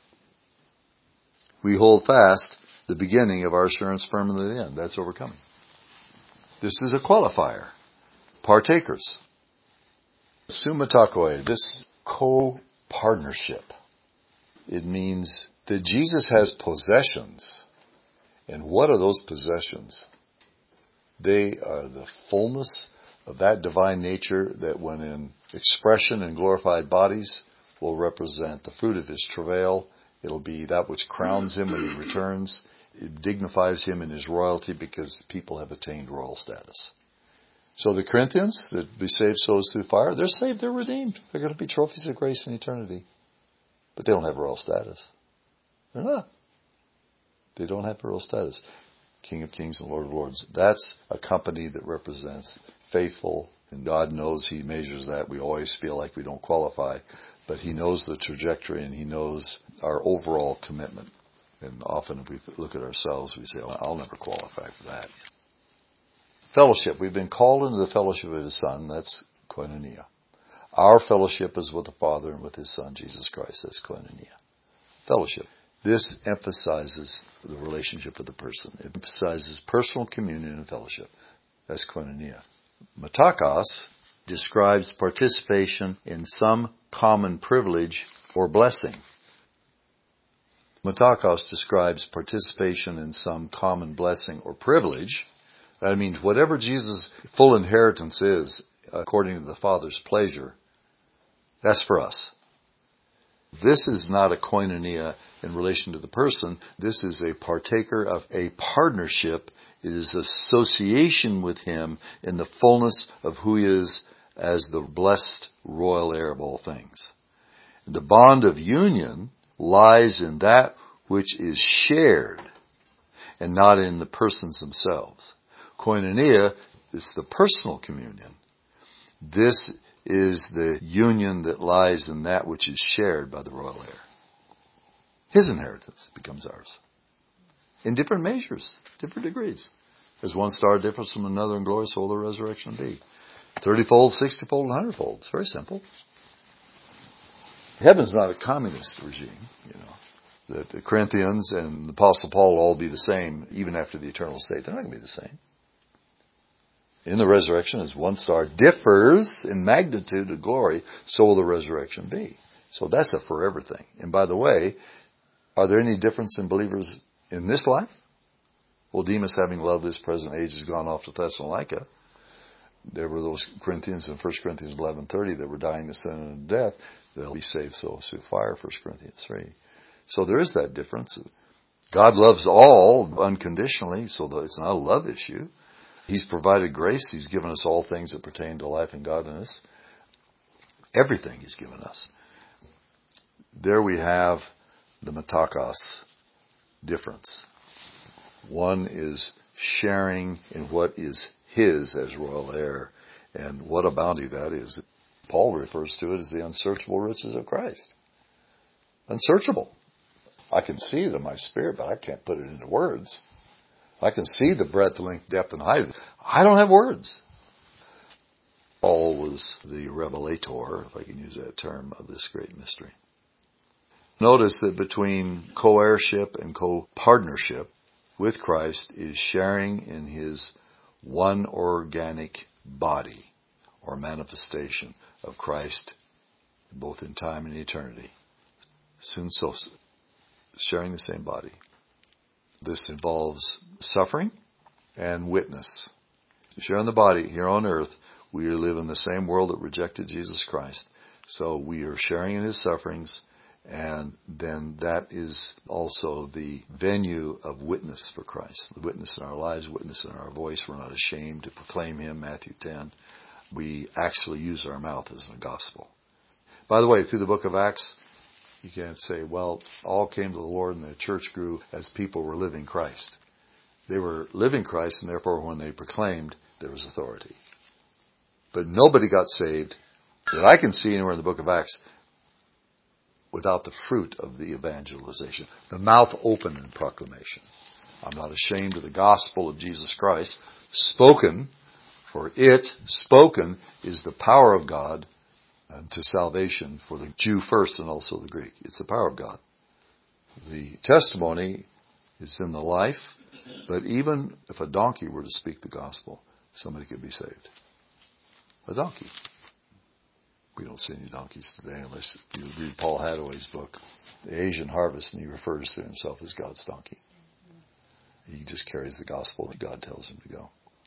We hold fast the beginning of our assurance firm in the end. That's overcoming. This is a qualifier. Partakers. Sumatakoi, this co-partnership. It means that Jesus has possessions. And what are those possessions? They are the fullness of that divine nature that when in expression in glorified bodies will represent the fruit of his travail. It'll be that which crowns him when he returns. It dignifies him in his royalty because people have attained royal status. So the Corinthians that be saved souls through fire, they're saved, they're redeemed. They're going to be trophies of grace in eternity. But they don't have royal status. They're not. They don't have royal status. King of Kings and Lord of Lords. That's a company that represents faithful, and God knows he measures that. We always feel like we don't qualify, but he knows the trajectory and he knows our overall commitment. And often if we look at ourselves, we say, oh, I'll never qualify for that. Fellowship. We've been called into the fellowship of his Son. That's koinonia. Our fellowship is with the Father and with his Son, Jesus Christ. That's koinonia. Fellowship. This emphasizes the relationship with the person. It emphasizes personal communion and fellowship. That's koinonia. Metakos describes participation in some common privilege or blessing. Metakos describes participation in some common blessing or privilege. That means whatever Jesus' full inheritance is, according to the Father's pleasure, that's for us. This is not a koinonia in relation to the person. This is a partaker of a partnership. It is association with him in the fullness of who he is as the blessed royal heir of all things. The bond of union lies in that which is shared and not in the persons themselves. Koinonia is the personal communion. This is the union that lies in that which is shared by the royal heir. His inheritance becomes ours. In different measures, different degrees. As one star differs from another in glory, so will the resurrection be. Thirty-fold, sixty-fold, and hundredfold. It's very simple. Heaven's not a communist regime, you know. The, the Corinthians and the Apostle Paul will all be the same, even after the eternal state. They're not going to be the same. In the resurrection, as one star differs in magnitude of glory, so will the resurrection be. So that's a forever thing. And by the way, are there any difference in believers in this life? Well, Demas, having loved this present age, has gone off to Thessalonica. There were those Corinthians in First Corinthians eleven thirty that were dying to sin and death. They'll be saved so through fire, First Corinthians three. So there is that difference. God loves all unconditionally, so that it's not a love issue. He's provided grace. He's given us all things that pertain to life and godliness. Everything He's given us. There we have the metakos difference. One is sharing in what is His as royal heir, and what a bounty that is. Paul refers to it as the unsearchable riches of Christ. Unsearchable. I can see it in my spirit, but I can't put it into words. I can see the breadth, length, depth, and height. I don't have words. Paul was the revelator, if I can use that term, of this great mystery. Notice that between co-heirship and co-partnership with Christ is sharing in His one organic body or manifestation of Christ, both in time and eternity. Synsos, sharing the same body. This involves suffering and witness. Sharing the body here on earth, we live in the same world that rejected Jesus Christ. So we are sharing in His sufferings, and then that is also the venue of witness for Christ. The witness in our lives, witness in our voice. We're not ashamed to proclaim Him, Matthew ten. We actually use our mouth as the gospel. By the way, through the book of Acts, you can't say, well, all came to the Lord and the church grew as people were living Christ. They were living Christ, and therefore when they proclaimed, there was authority. But nobody got saved that I can see anywhere in the book of Acts without the fruit of the evangelization. The mouth open in proclamation. I'm not ashamed of the gospel of Jesus Christ. Spoken, for it, spoken, is the power of God to salvation for the Jew first and also the Greek. It's the power of God. The testimony is in the life, but even if a donkey were to speak the gospel, somebody could be saved. A donkey. We don't see any donkeys today unless you read Paul Hathaway's book, The Asian Harvest, and he refers to himself as God's donkey. He just carries the gospel that God tells him to go.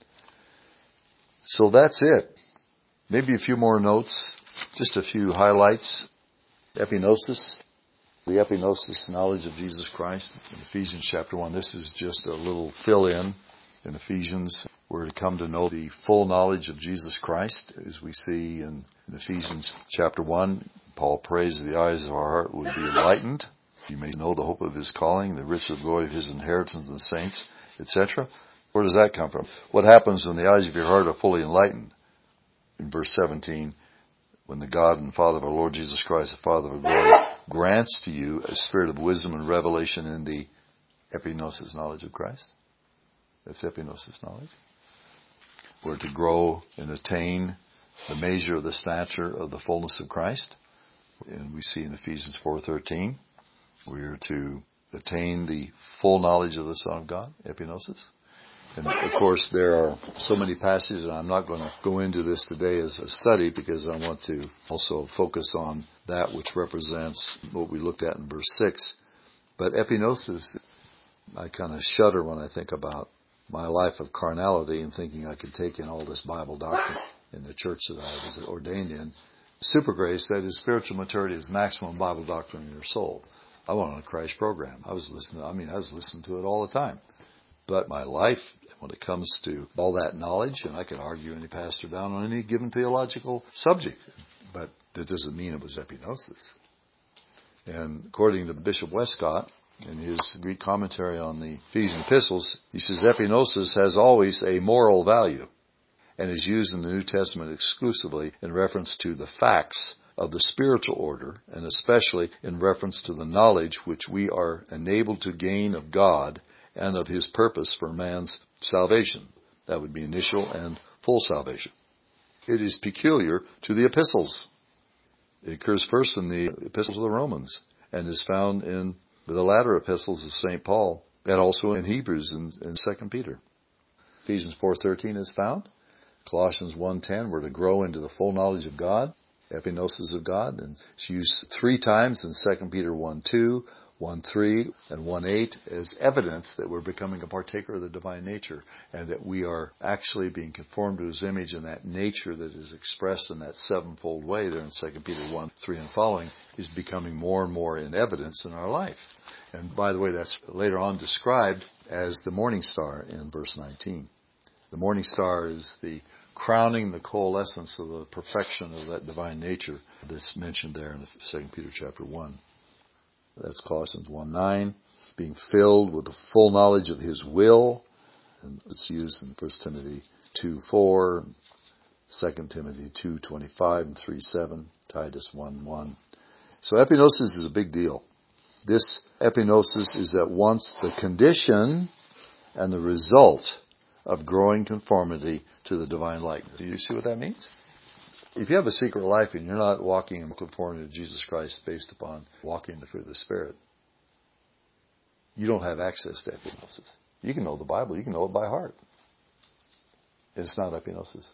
So that's it. Maybe a few more notes. Just a few highlights. Epignosis. The epignosis knowledge of Jesus Christ in Ephesians chapter one. This is just a little fill-in in Ephesians. We're to come to know the full knowledge of Jesus Christ, as we see in, in Ephesians chapter one. Paul prays that the eyes of our heart would be enlightened. You may know the hope of His calling, the riches of glory of His inheritance in the saints, et cetera. Where does that come from? What happens when the eyes of your heart are fully enlightened? In verse seventeen, when the God and Father of our Lord Jesus Christ, the Father of glory, grants to you a spirit of wisdom and revelation in the epignosis knowledge of Christ. That's epignosis knowledge. We're to grow and attain the measure of the stature of the fullness of Christ. And we see in Ephesians four thirteen, we are to attain the full knowledge of the Son of God, epignosis. And of course there are so many passages, and I'm not going to go into this today as a study because I want to also focus on that which represents what we looked at in verse six. But epignosis, I kind of shudder when I think about my life of carnality and thinking I could take in all this Bible doctrine in the church that I was ordained in. Super grace, that is spiritual maturity, is maximum Bible doctrine in your soul. I went on a Christ program. I was listening, I mean, I was listening to it all the time. But my life, when it comes to all that knowledge, and I could argue any pastor down on any given theological subject, but that doesn't mean it was epignosis. And according to Bishop Westcott, in his Greek commentary on the Ephesian epistles, he says epignosis has always a moral value and is used in the New Testament exclusively in reference to the facts of the spiritual order, and especially in reference to the knowledge which we are enabled to gain of God and of His purpose for man's salvation. That would be initial and full salvation. It is peculiar to the epistles. It occurs first in the epistles of the Romans and is found in the latter epistles of Saint Paul and also in Hebrews and, and Second Peter. Ephesians four thirteen is found. Colossians one ten, we're to grow into the full knowledge of God, epignosis of God, and it's used three times in Second Peter one two, one three and one eight as evidence that we're becoming a partaker of the divine nature and that we are actually being conformed to his image, and that nature that is expressed in that sevenfold way there in Second Peter one three and following is becoming more and more in evidence in our life. And by the way, that's later on described as the morning star in verse nineteen. The morning star is the crowning, the coalescence of the perfection of that divine nature that's mentioned there in Second Peter chapter one. That's Colossians one nine, being filled with the full knowledge of his will. And it's used in First Timothy two four, Second Timothy two twenty-five and three seven, Titus one one. So epignosis is a big deal. This epignosis is at once the condition and the result of growing conformity to the divine likeness. Do you see what that means? If you have a secret life and you're not walking in conformity to Jesus Christ based upon walking in the fruit of the Spirit, you don't have access to epignosis. You can know the Bible, you can know it by heart. It's not epignosis.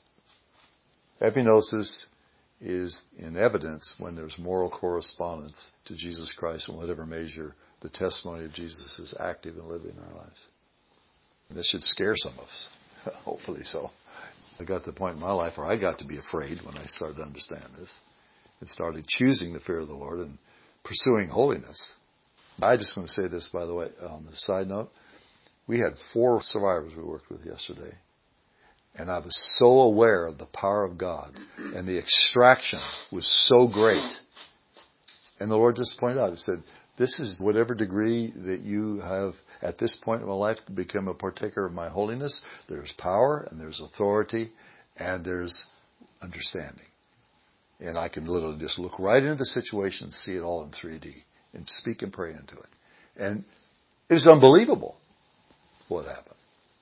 Epignosis is in evidence when there's moral correspondence to Jesus Christ in whatever measure the testimony of Jesus is active and living in our lives. This should scare some of us. Hopefully so. I got to the point in my life where I got to be afraid when I started to understand this and started choosing the fear of the Lord and pursuing holiness. I just want to say this, by the way, on the side note. We had four survivors we worked with yesterday. And I was so aware of the power of God, and the extraction was so great. And the Lord just pointed out, He said, this is whatever degree that you have at this point in my life become a partaker of my holiness. There's power, and there's authority, and there's understanding. And I can literally just look right into the situation and see it all in three D and speak and pray into it. And it was unbelievable what happened.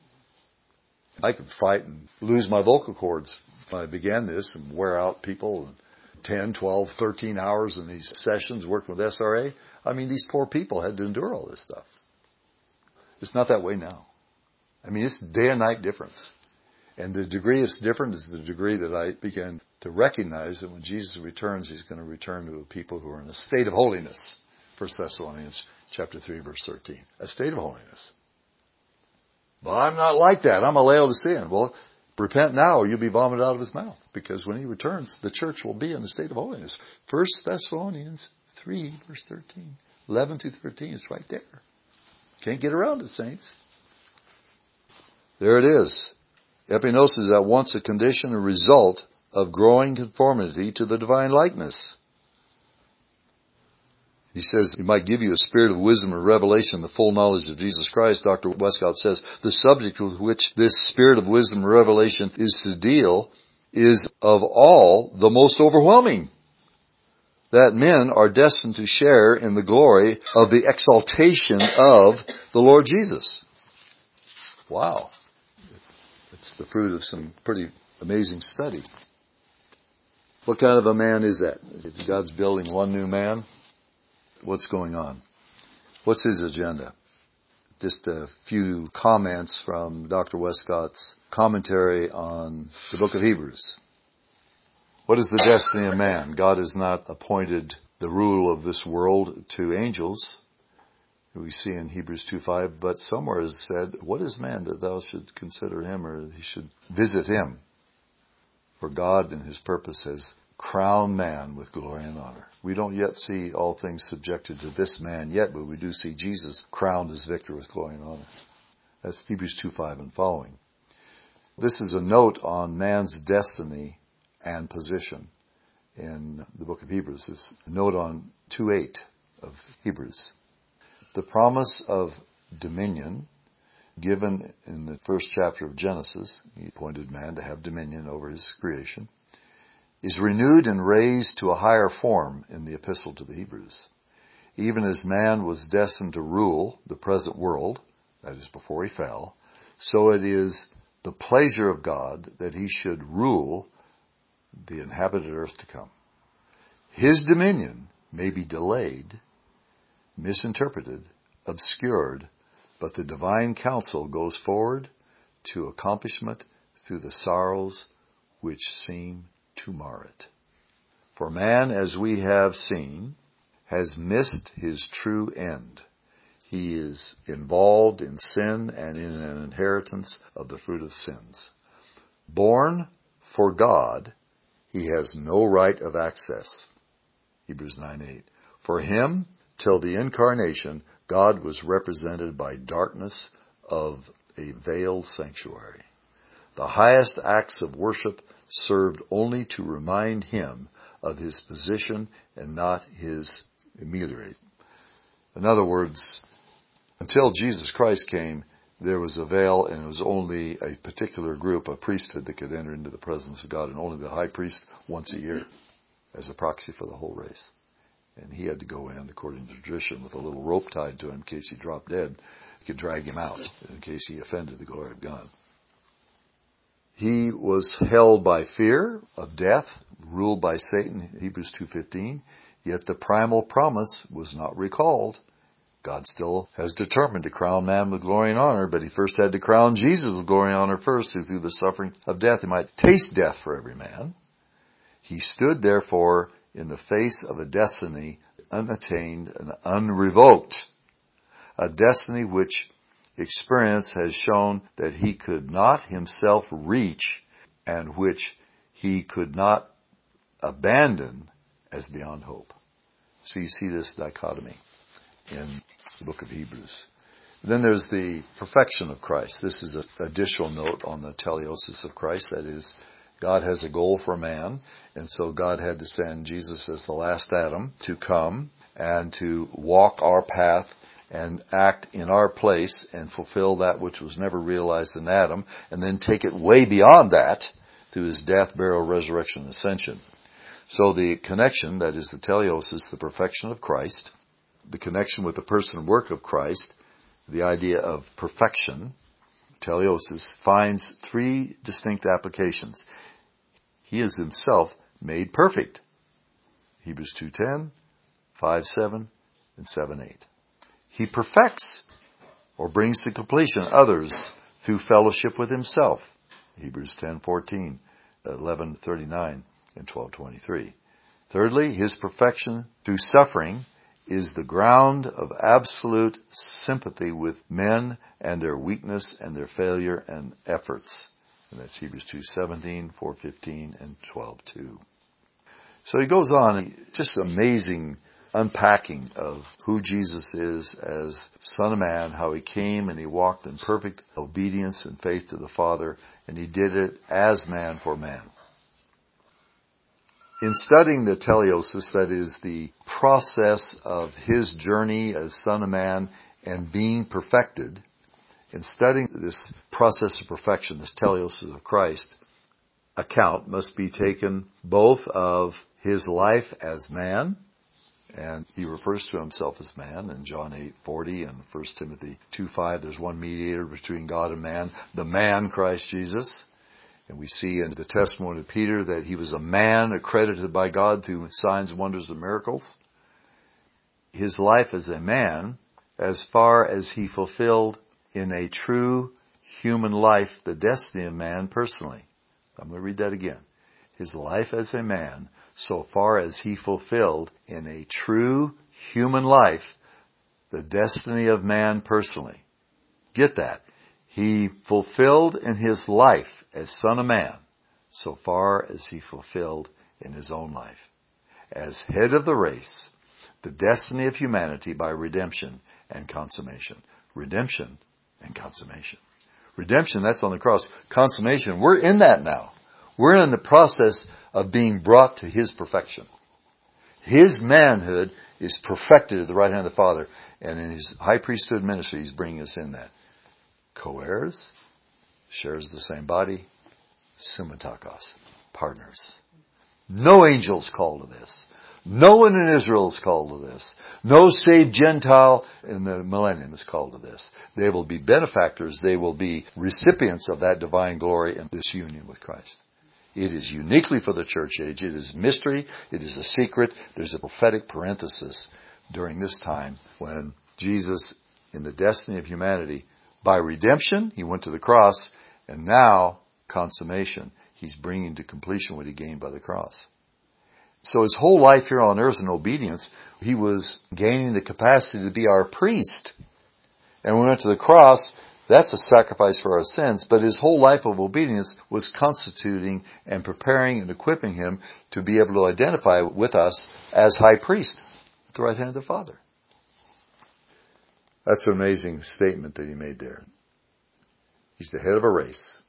I could fight and lose my vocal cords when I began this and wear out people ten, twelve, thirteen hours in these sessions working with S R A. I mean, these poor people had to endure all this stuff. It's not that way now. I mean, it's day and night difference. And the degree it's different is the degree that I began to recognize that when Jesus returns, He's going to return to a people who are in a state of holiness. First Thessalonians chapter three, verse thirteen. A state of holiness. But I'm not like that. I'm a Laodicean. Well, repent now or you'll be vomited out of His mouth. Because when He returns, the church will be in a state of holiness. First Thessalonians three, verse thirteen. eleven through thirteen. It's right there. Can't get around it, saints. There it is. Epignosis is at once a condition and result of growing conformity to the divine likeness. He says He might give you a spirit of wisdom and revelation, the full knowledge of Jesus Christ. Doctor Westcott says the subject with which this spirit of wisdom and revelation is to deal is of all the most overwhelming. That men are destined to share in the glory of the exaltation of the Lord Jesus. Wow. It's the fruit of some pretty amazing study. What kind of a man is that? If God's building one new man, what's going on? What's His agenda? Just a few comments from Doctor Westcott's commentary on the book of Hebrews. What is the destiny of man? God has not appointed the rule of this world to angels. We see in Hebrews two five, but somewhere is said, what is man that thou should consider him, or he should visit him? For God in His purpose has crowned man with glory and honor. We don't yet see all things subjected to this man yet, but we do see Jesus crowned as victor with glory and honor. That's Hebrews two five and following. This is a note on man's destiny and position in the book of Hebrews. This note on two eight of Hebrews. The promise of dominion given in the first chapter of Genesis, He appointed man to have dominion over his creation, is renewed and raised to a higher form in the epistle to the Hebrews. Even as man was destined to rule the present world, that is before he fell, so it is the pleasure of God that He should rule the inhabited earth to come. His dominion may be delayed, misinterpreted, obscured, but the divine counsel goes forward to accomplishment through the sorrows which seem to mar it. For man, as we have seen, has missed his true end. He is involved in sin and in an inheritance of the fruit of sins. Born for God, he has no right of access. Hebrews nine eight. For him, till the incarnation, God was represented by darkness of a veiled sanctuary. The highest acts of worship served only to remind him of his position and not his ameliorate. In other words, until Jesus Christ came, there was a veil, and it was only a particular group, a priesthood, that could enter into the presence of God, and only the high priest once a year as a proxy for the whole race. And he had to go in, according to tradition, with a little rope tied to him in case he dropped dead. He could drag him out in case he offended the glory of God. He was held by fear of death, ruled by Satan, Hebrews two fifteen. Yet the primal promise was not recalled. God still has determined to crown man with glory and honor, but he first had to crown Jesus with glory and honor first, who through the suffering of death he might taste death for every man. He stood therefore in the face of a destiny unattained and unrevoked, a destiny which experience has shown that he could not himself reach and which he could not abandon as beyond hope. So you see this dichotomy in the book of Hebrews. Then there's the perfection of Christ. This is an additional note on the teleosis of Christ. That is, God has a goal for man, and so God had to send Jesus as the last Adam to come and to walk our path and act in our place and fulfill that which was never realized in Adam, and then take it way beyond that through his death, burial, resurrection, and ascension. So the connection, that is the teleosis, the perfection of Christ, the connection with the person and work of Christ, the idea of perfection, teleosis, finds three distinct applications. He is himself made perfect. Hebrews two ten, five seven, and seven eight. He perfects or brings to completion others through fellowship with himself. Hebrews ten fourteen, eleven thirty-nine, and twelve twenty-three. Thirdly, his perfection through suffering is the ground of absolute sympathy with men and their weakness and their failure and efforts. And that's Hebrews two seventeen, four fifteen, and twelve two. So he goes on, just amazing unpacking of who Jesus is as Son of Man, how he came and he walked in perfect obedience and faith to the Father, and he did it as man for man. In studying the teleosis, that is the process of his journey as Son of Man and being perfected, in studying this process of perfection, this teleosis of Christ, account must be taken both of his life as man, and he refers to himself as man in John eight forty and First Timothy two five. There's one mediator between God and man, the man Christ Jesus. And we see in the testimony of Peter that he was a man accredited by God through signs, wonders, and miracles. His life as a man, as far as he fulfilled in a true human life the destiny of man personally. I'm going to read that again. His life as a man, so far as he fulfilled in a true human life the destiny of man personally. Get that. He fulfilled in his life as Son of Man, so far as he fulfilled in his own life. As head of the race, the destiny of humanity by redemption and consummation. Redemption and consummation. Redemption, that's on the cross. Consummation, we're in that now. We're in the process of being brought to his perfection. His manhood is perfected at the right hand of the Father, and in his high priesthood ministry, he's bringing us in that. Co-heirs, shares the same body, sumatakos, partners. No angels called to this. No one in Israel is called to this. No saved Gentile in the millennium is called to this. They will be benefactors. They will be recipients of that divine glory and this union with Christ. It is uniquely for the church age. It is mystery. It is a secret. There's a prophetic parenthesis during this time when Jesus, in the destiny of humanity, by redemption, he went to the cross, and now, consummation, he's bringing to completion what he gained by the cross. So his whole life here on earth in obedience, he was gaining the capacity to be our priest. And when we went to the cross, that's a sacrifice for our sins, but his whole life of obedience was constituting and preparing and equipping him to be able to identify with us as high priest at the right hand of the Father. That's an amazing statement that he made there. He's the head of a race.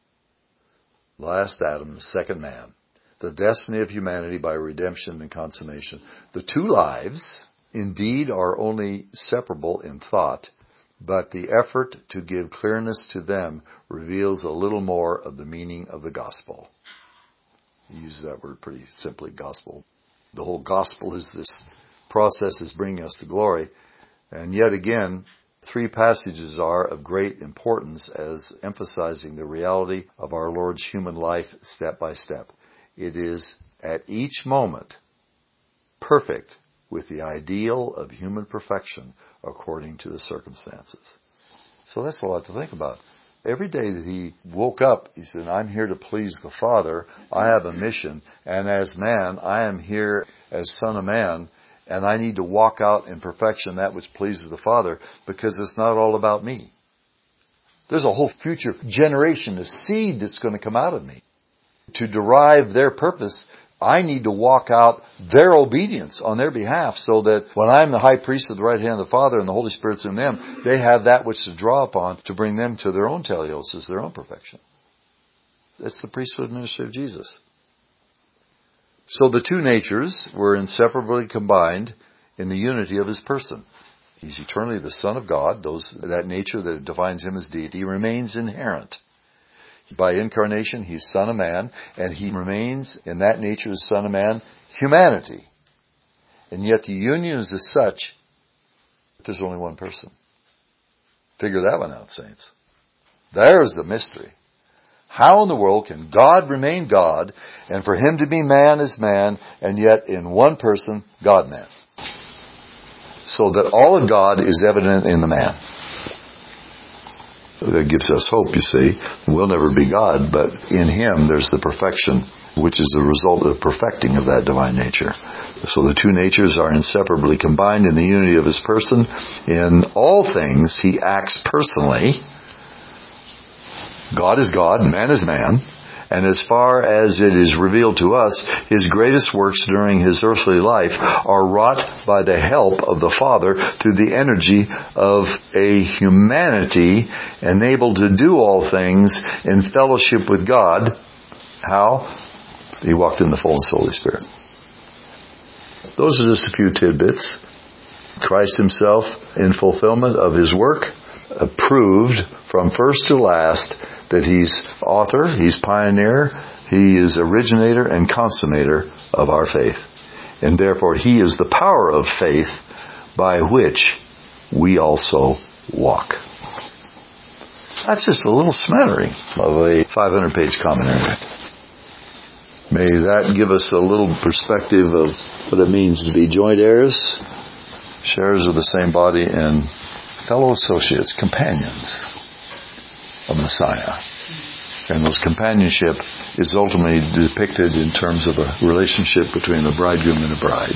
Last Adam, the second man. The destiny of humanity by redemption and consummation. The two lives, indeed, are only separable in thought, but the effort to give clearness to them reveals a little more of the meaning of the gospel. He uses that word pretty simply, gospel. The whole gospel is this process is bringing us to glory. And yet again, three passages are of great importance as emphasizing the reality of our Lord's human life step by step. It is at each moment perfect with the ideal of human perfection according to the circumstances. So that's a lot to think about. Every day that he woke up, he said, I'm here to please the Father. I have a mission. And as man, I am here as Son of Man. And I need to walk out in perfection that which pleases the Father, because it's not all about me. There's a whole future generation, a seed that's going to come out of me. To derive their purpose, I need to walk out their obedience on their behalf, so that when I'm the high priest of the right hand of the Father and the Holy Spirit's in them, they have that which to draw upon to bring them to their own teleosis, their own perfection. That's the priesthood ministry of Jesus. So the two natures were inseparably combined in the unity of his person. He's eternally the Son of God. Those, that nature that defines him as deity remains inherent. By incarnation, he's Son of Man, and he remains in that nature as Son of Man, humanity. And yet the union is as such that there's only one person. Figure that one out, saints. There's the mystery. How in the world can God remain God, and for him to be man as man, and yet in one person, God-man? So that all of God is evident in the man. That gives us hope, you see. We'll never be God, but in him there's the perfection, which is the result of the perfecting of that divine nature. So the two natures are inseparably combined in the unity of his person. In all things, he acts personally. God is God, man is man. And as far as it is revealed to us, his greatest works during his earthly life are wrought by the help of the Father through the energy of a humanity enabled to do all things in fellowship with God. How? He walked in the fullness of the Holy Spirit. Those are just a few tidbits. Christ himself, in fulfillment of his work, proved from first to last that he's author, he's pioneer, he is originator and consummator of our faith. And therefore he is the power of faith by which we also walk. That's just a little smattering of a five hundred page commentary. May that give us a little perspective of what it means to be joint heirs, sharers of the same body, and fellow associates, companions of Messiah. And those companionship is ultimately depicted in terms of a relationship between a bridegroom and a bride.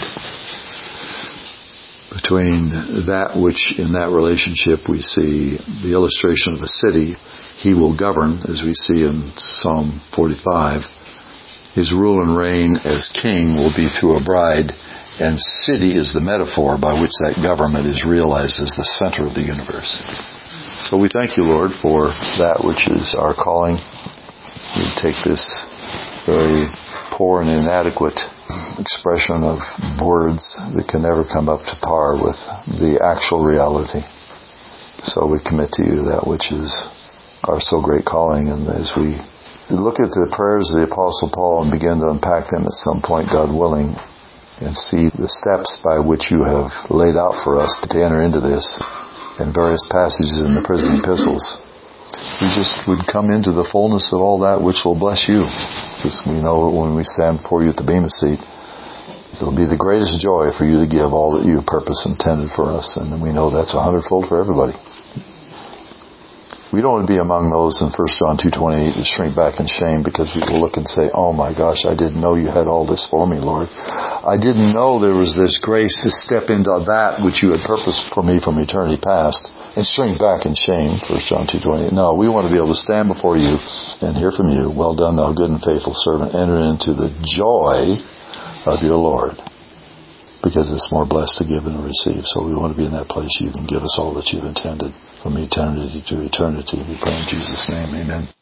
Between that which in that relationship we see the illustration of a city. He will govern, as we see in Psalm forty-five. His rule and reign as king will be through a bride, and city is the metaphor by which that government is realized as the center of the universe. So we thank you, Lord, for that which is our calling. We take this very poor and inadequate expression of words that can never come up to par with the actual reality. So we commit to you that which is our so great calling, and as we look at the prayers of the Apostle Paul and begin to unpack them at some point, God willing, and see the steps by which you have laid out for us to enter into this in various passages in the prison epistles, we just would come into the fullness of all that which will bless you. Because we know when we stand before you at the Bema seat, it'll be the greatest joy for you to give all that you purpose intended for us, and we know that's a hundredfold for everybody. We don't want to be among those in First John two twenty-eight that shrink back in shame because people look and say, oh my gosh, I didn't know you had all this for me, Lord. I didn't know there was this grace to step into that which you had purposed for me from eternity past. And shrink back in shame, First John two twenty-eight. No, we want to be able to stand before you and hear from you. Well done, thou good and faithful servant. Enter into the joy of your Lord. Because it's more blessed to give than to receive. So we want to be in that place. You can give us all that you've intended from eternity to eternity. We pray in Jesus' name. Amen.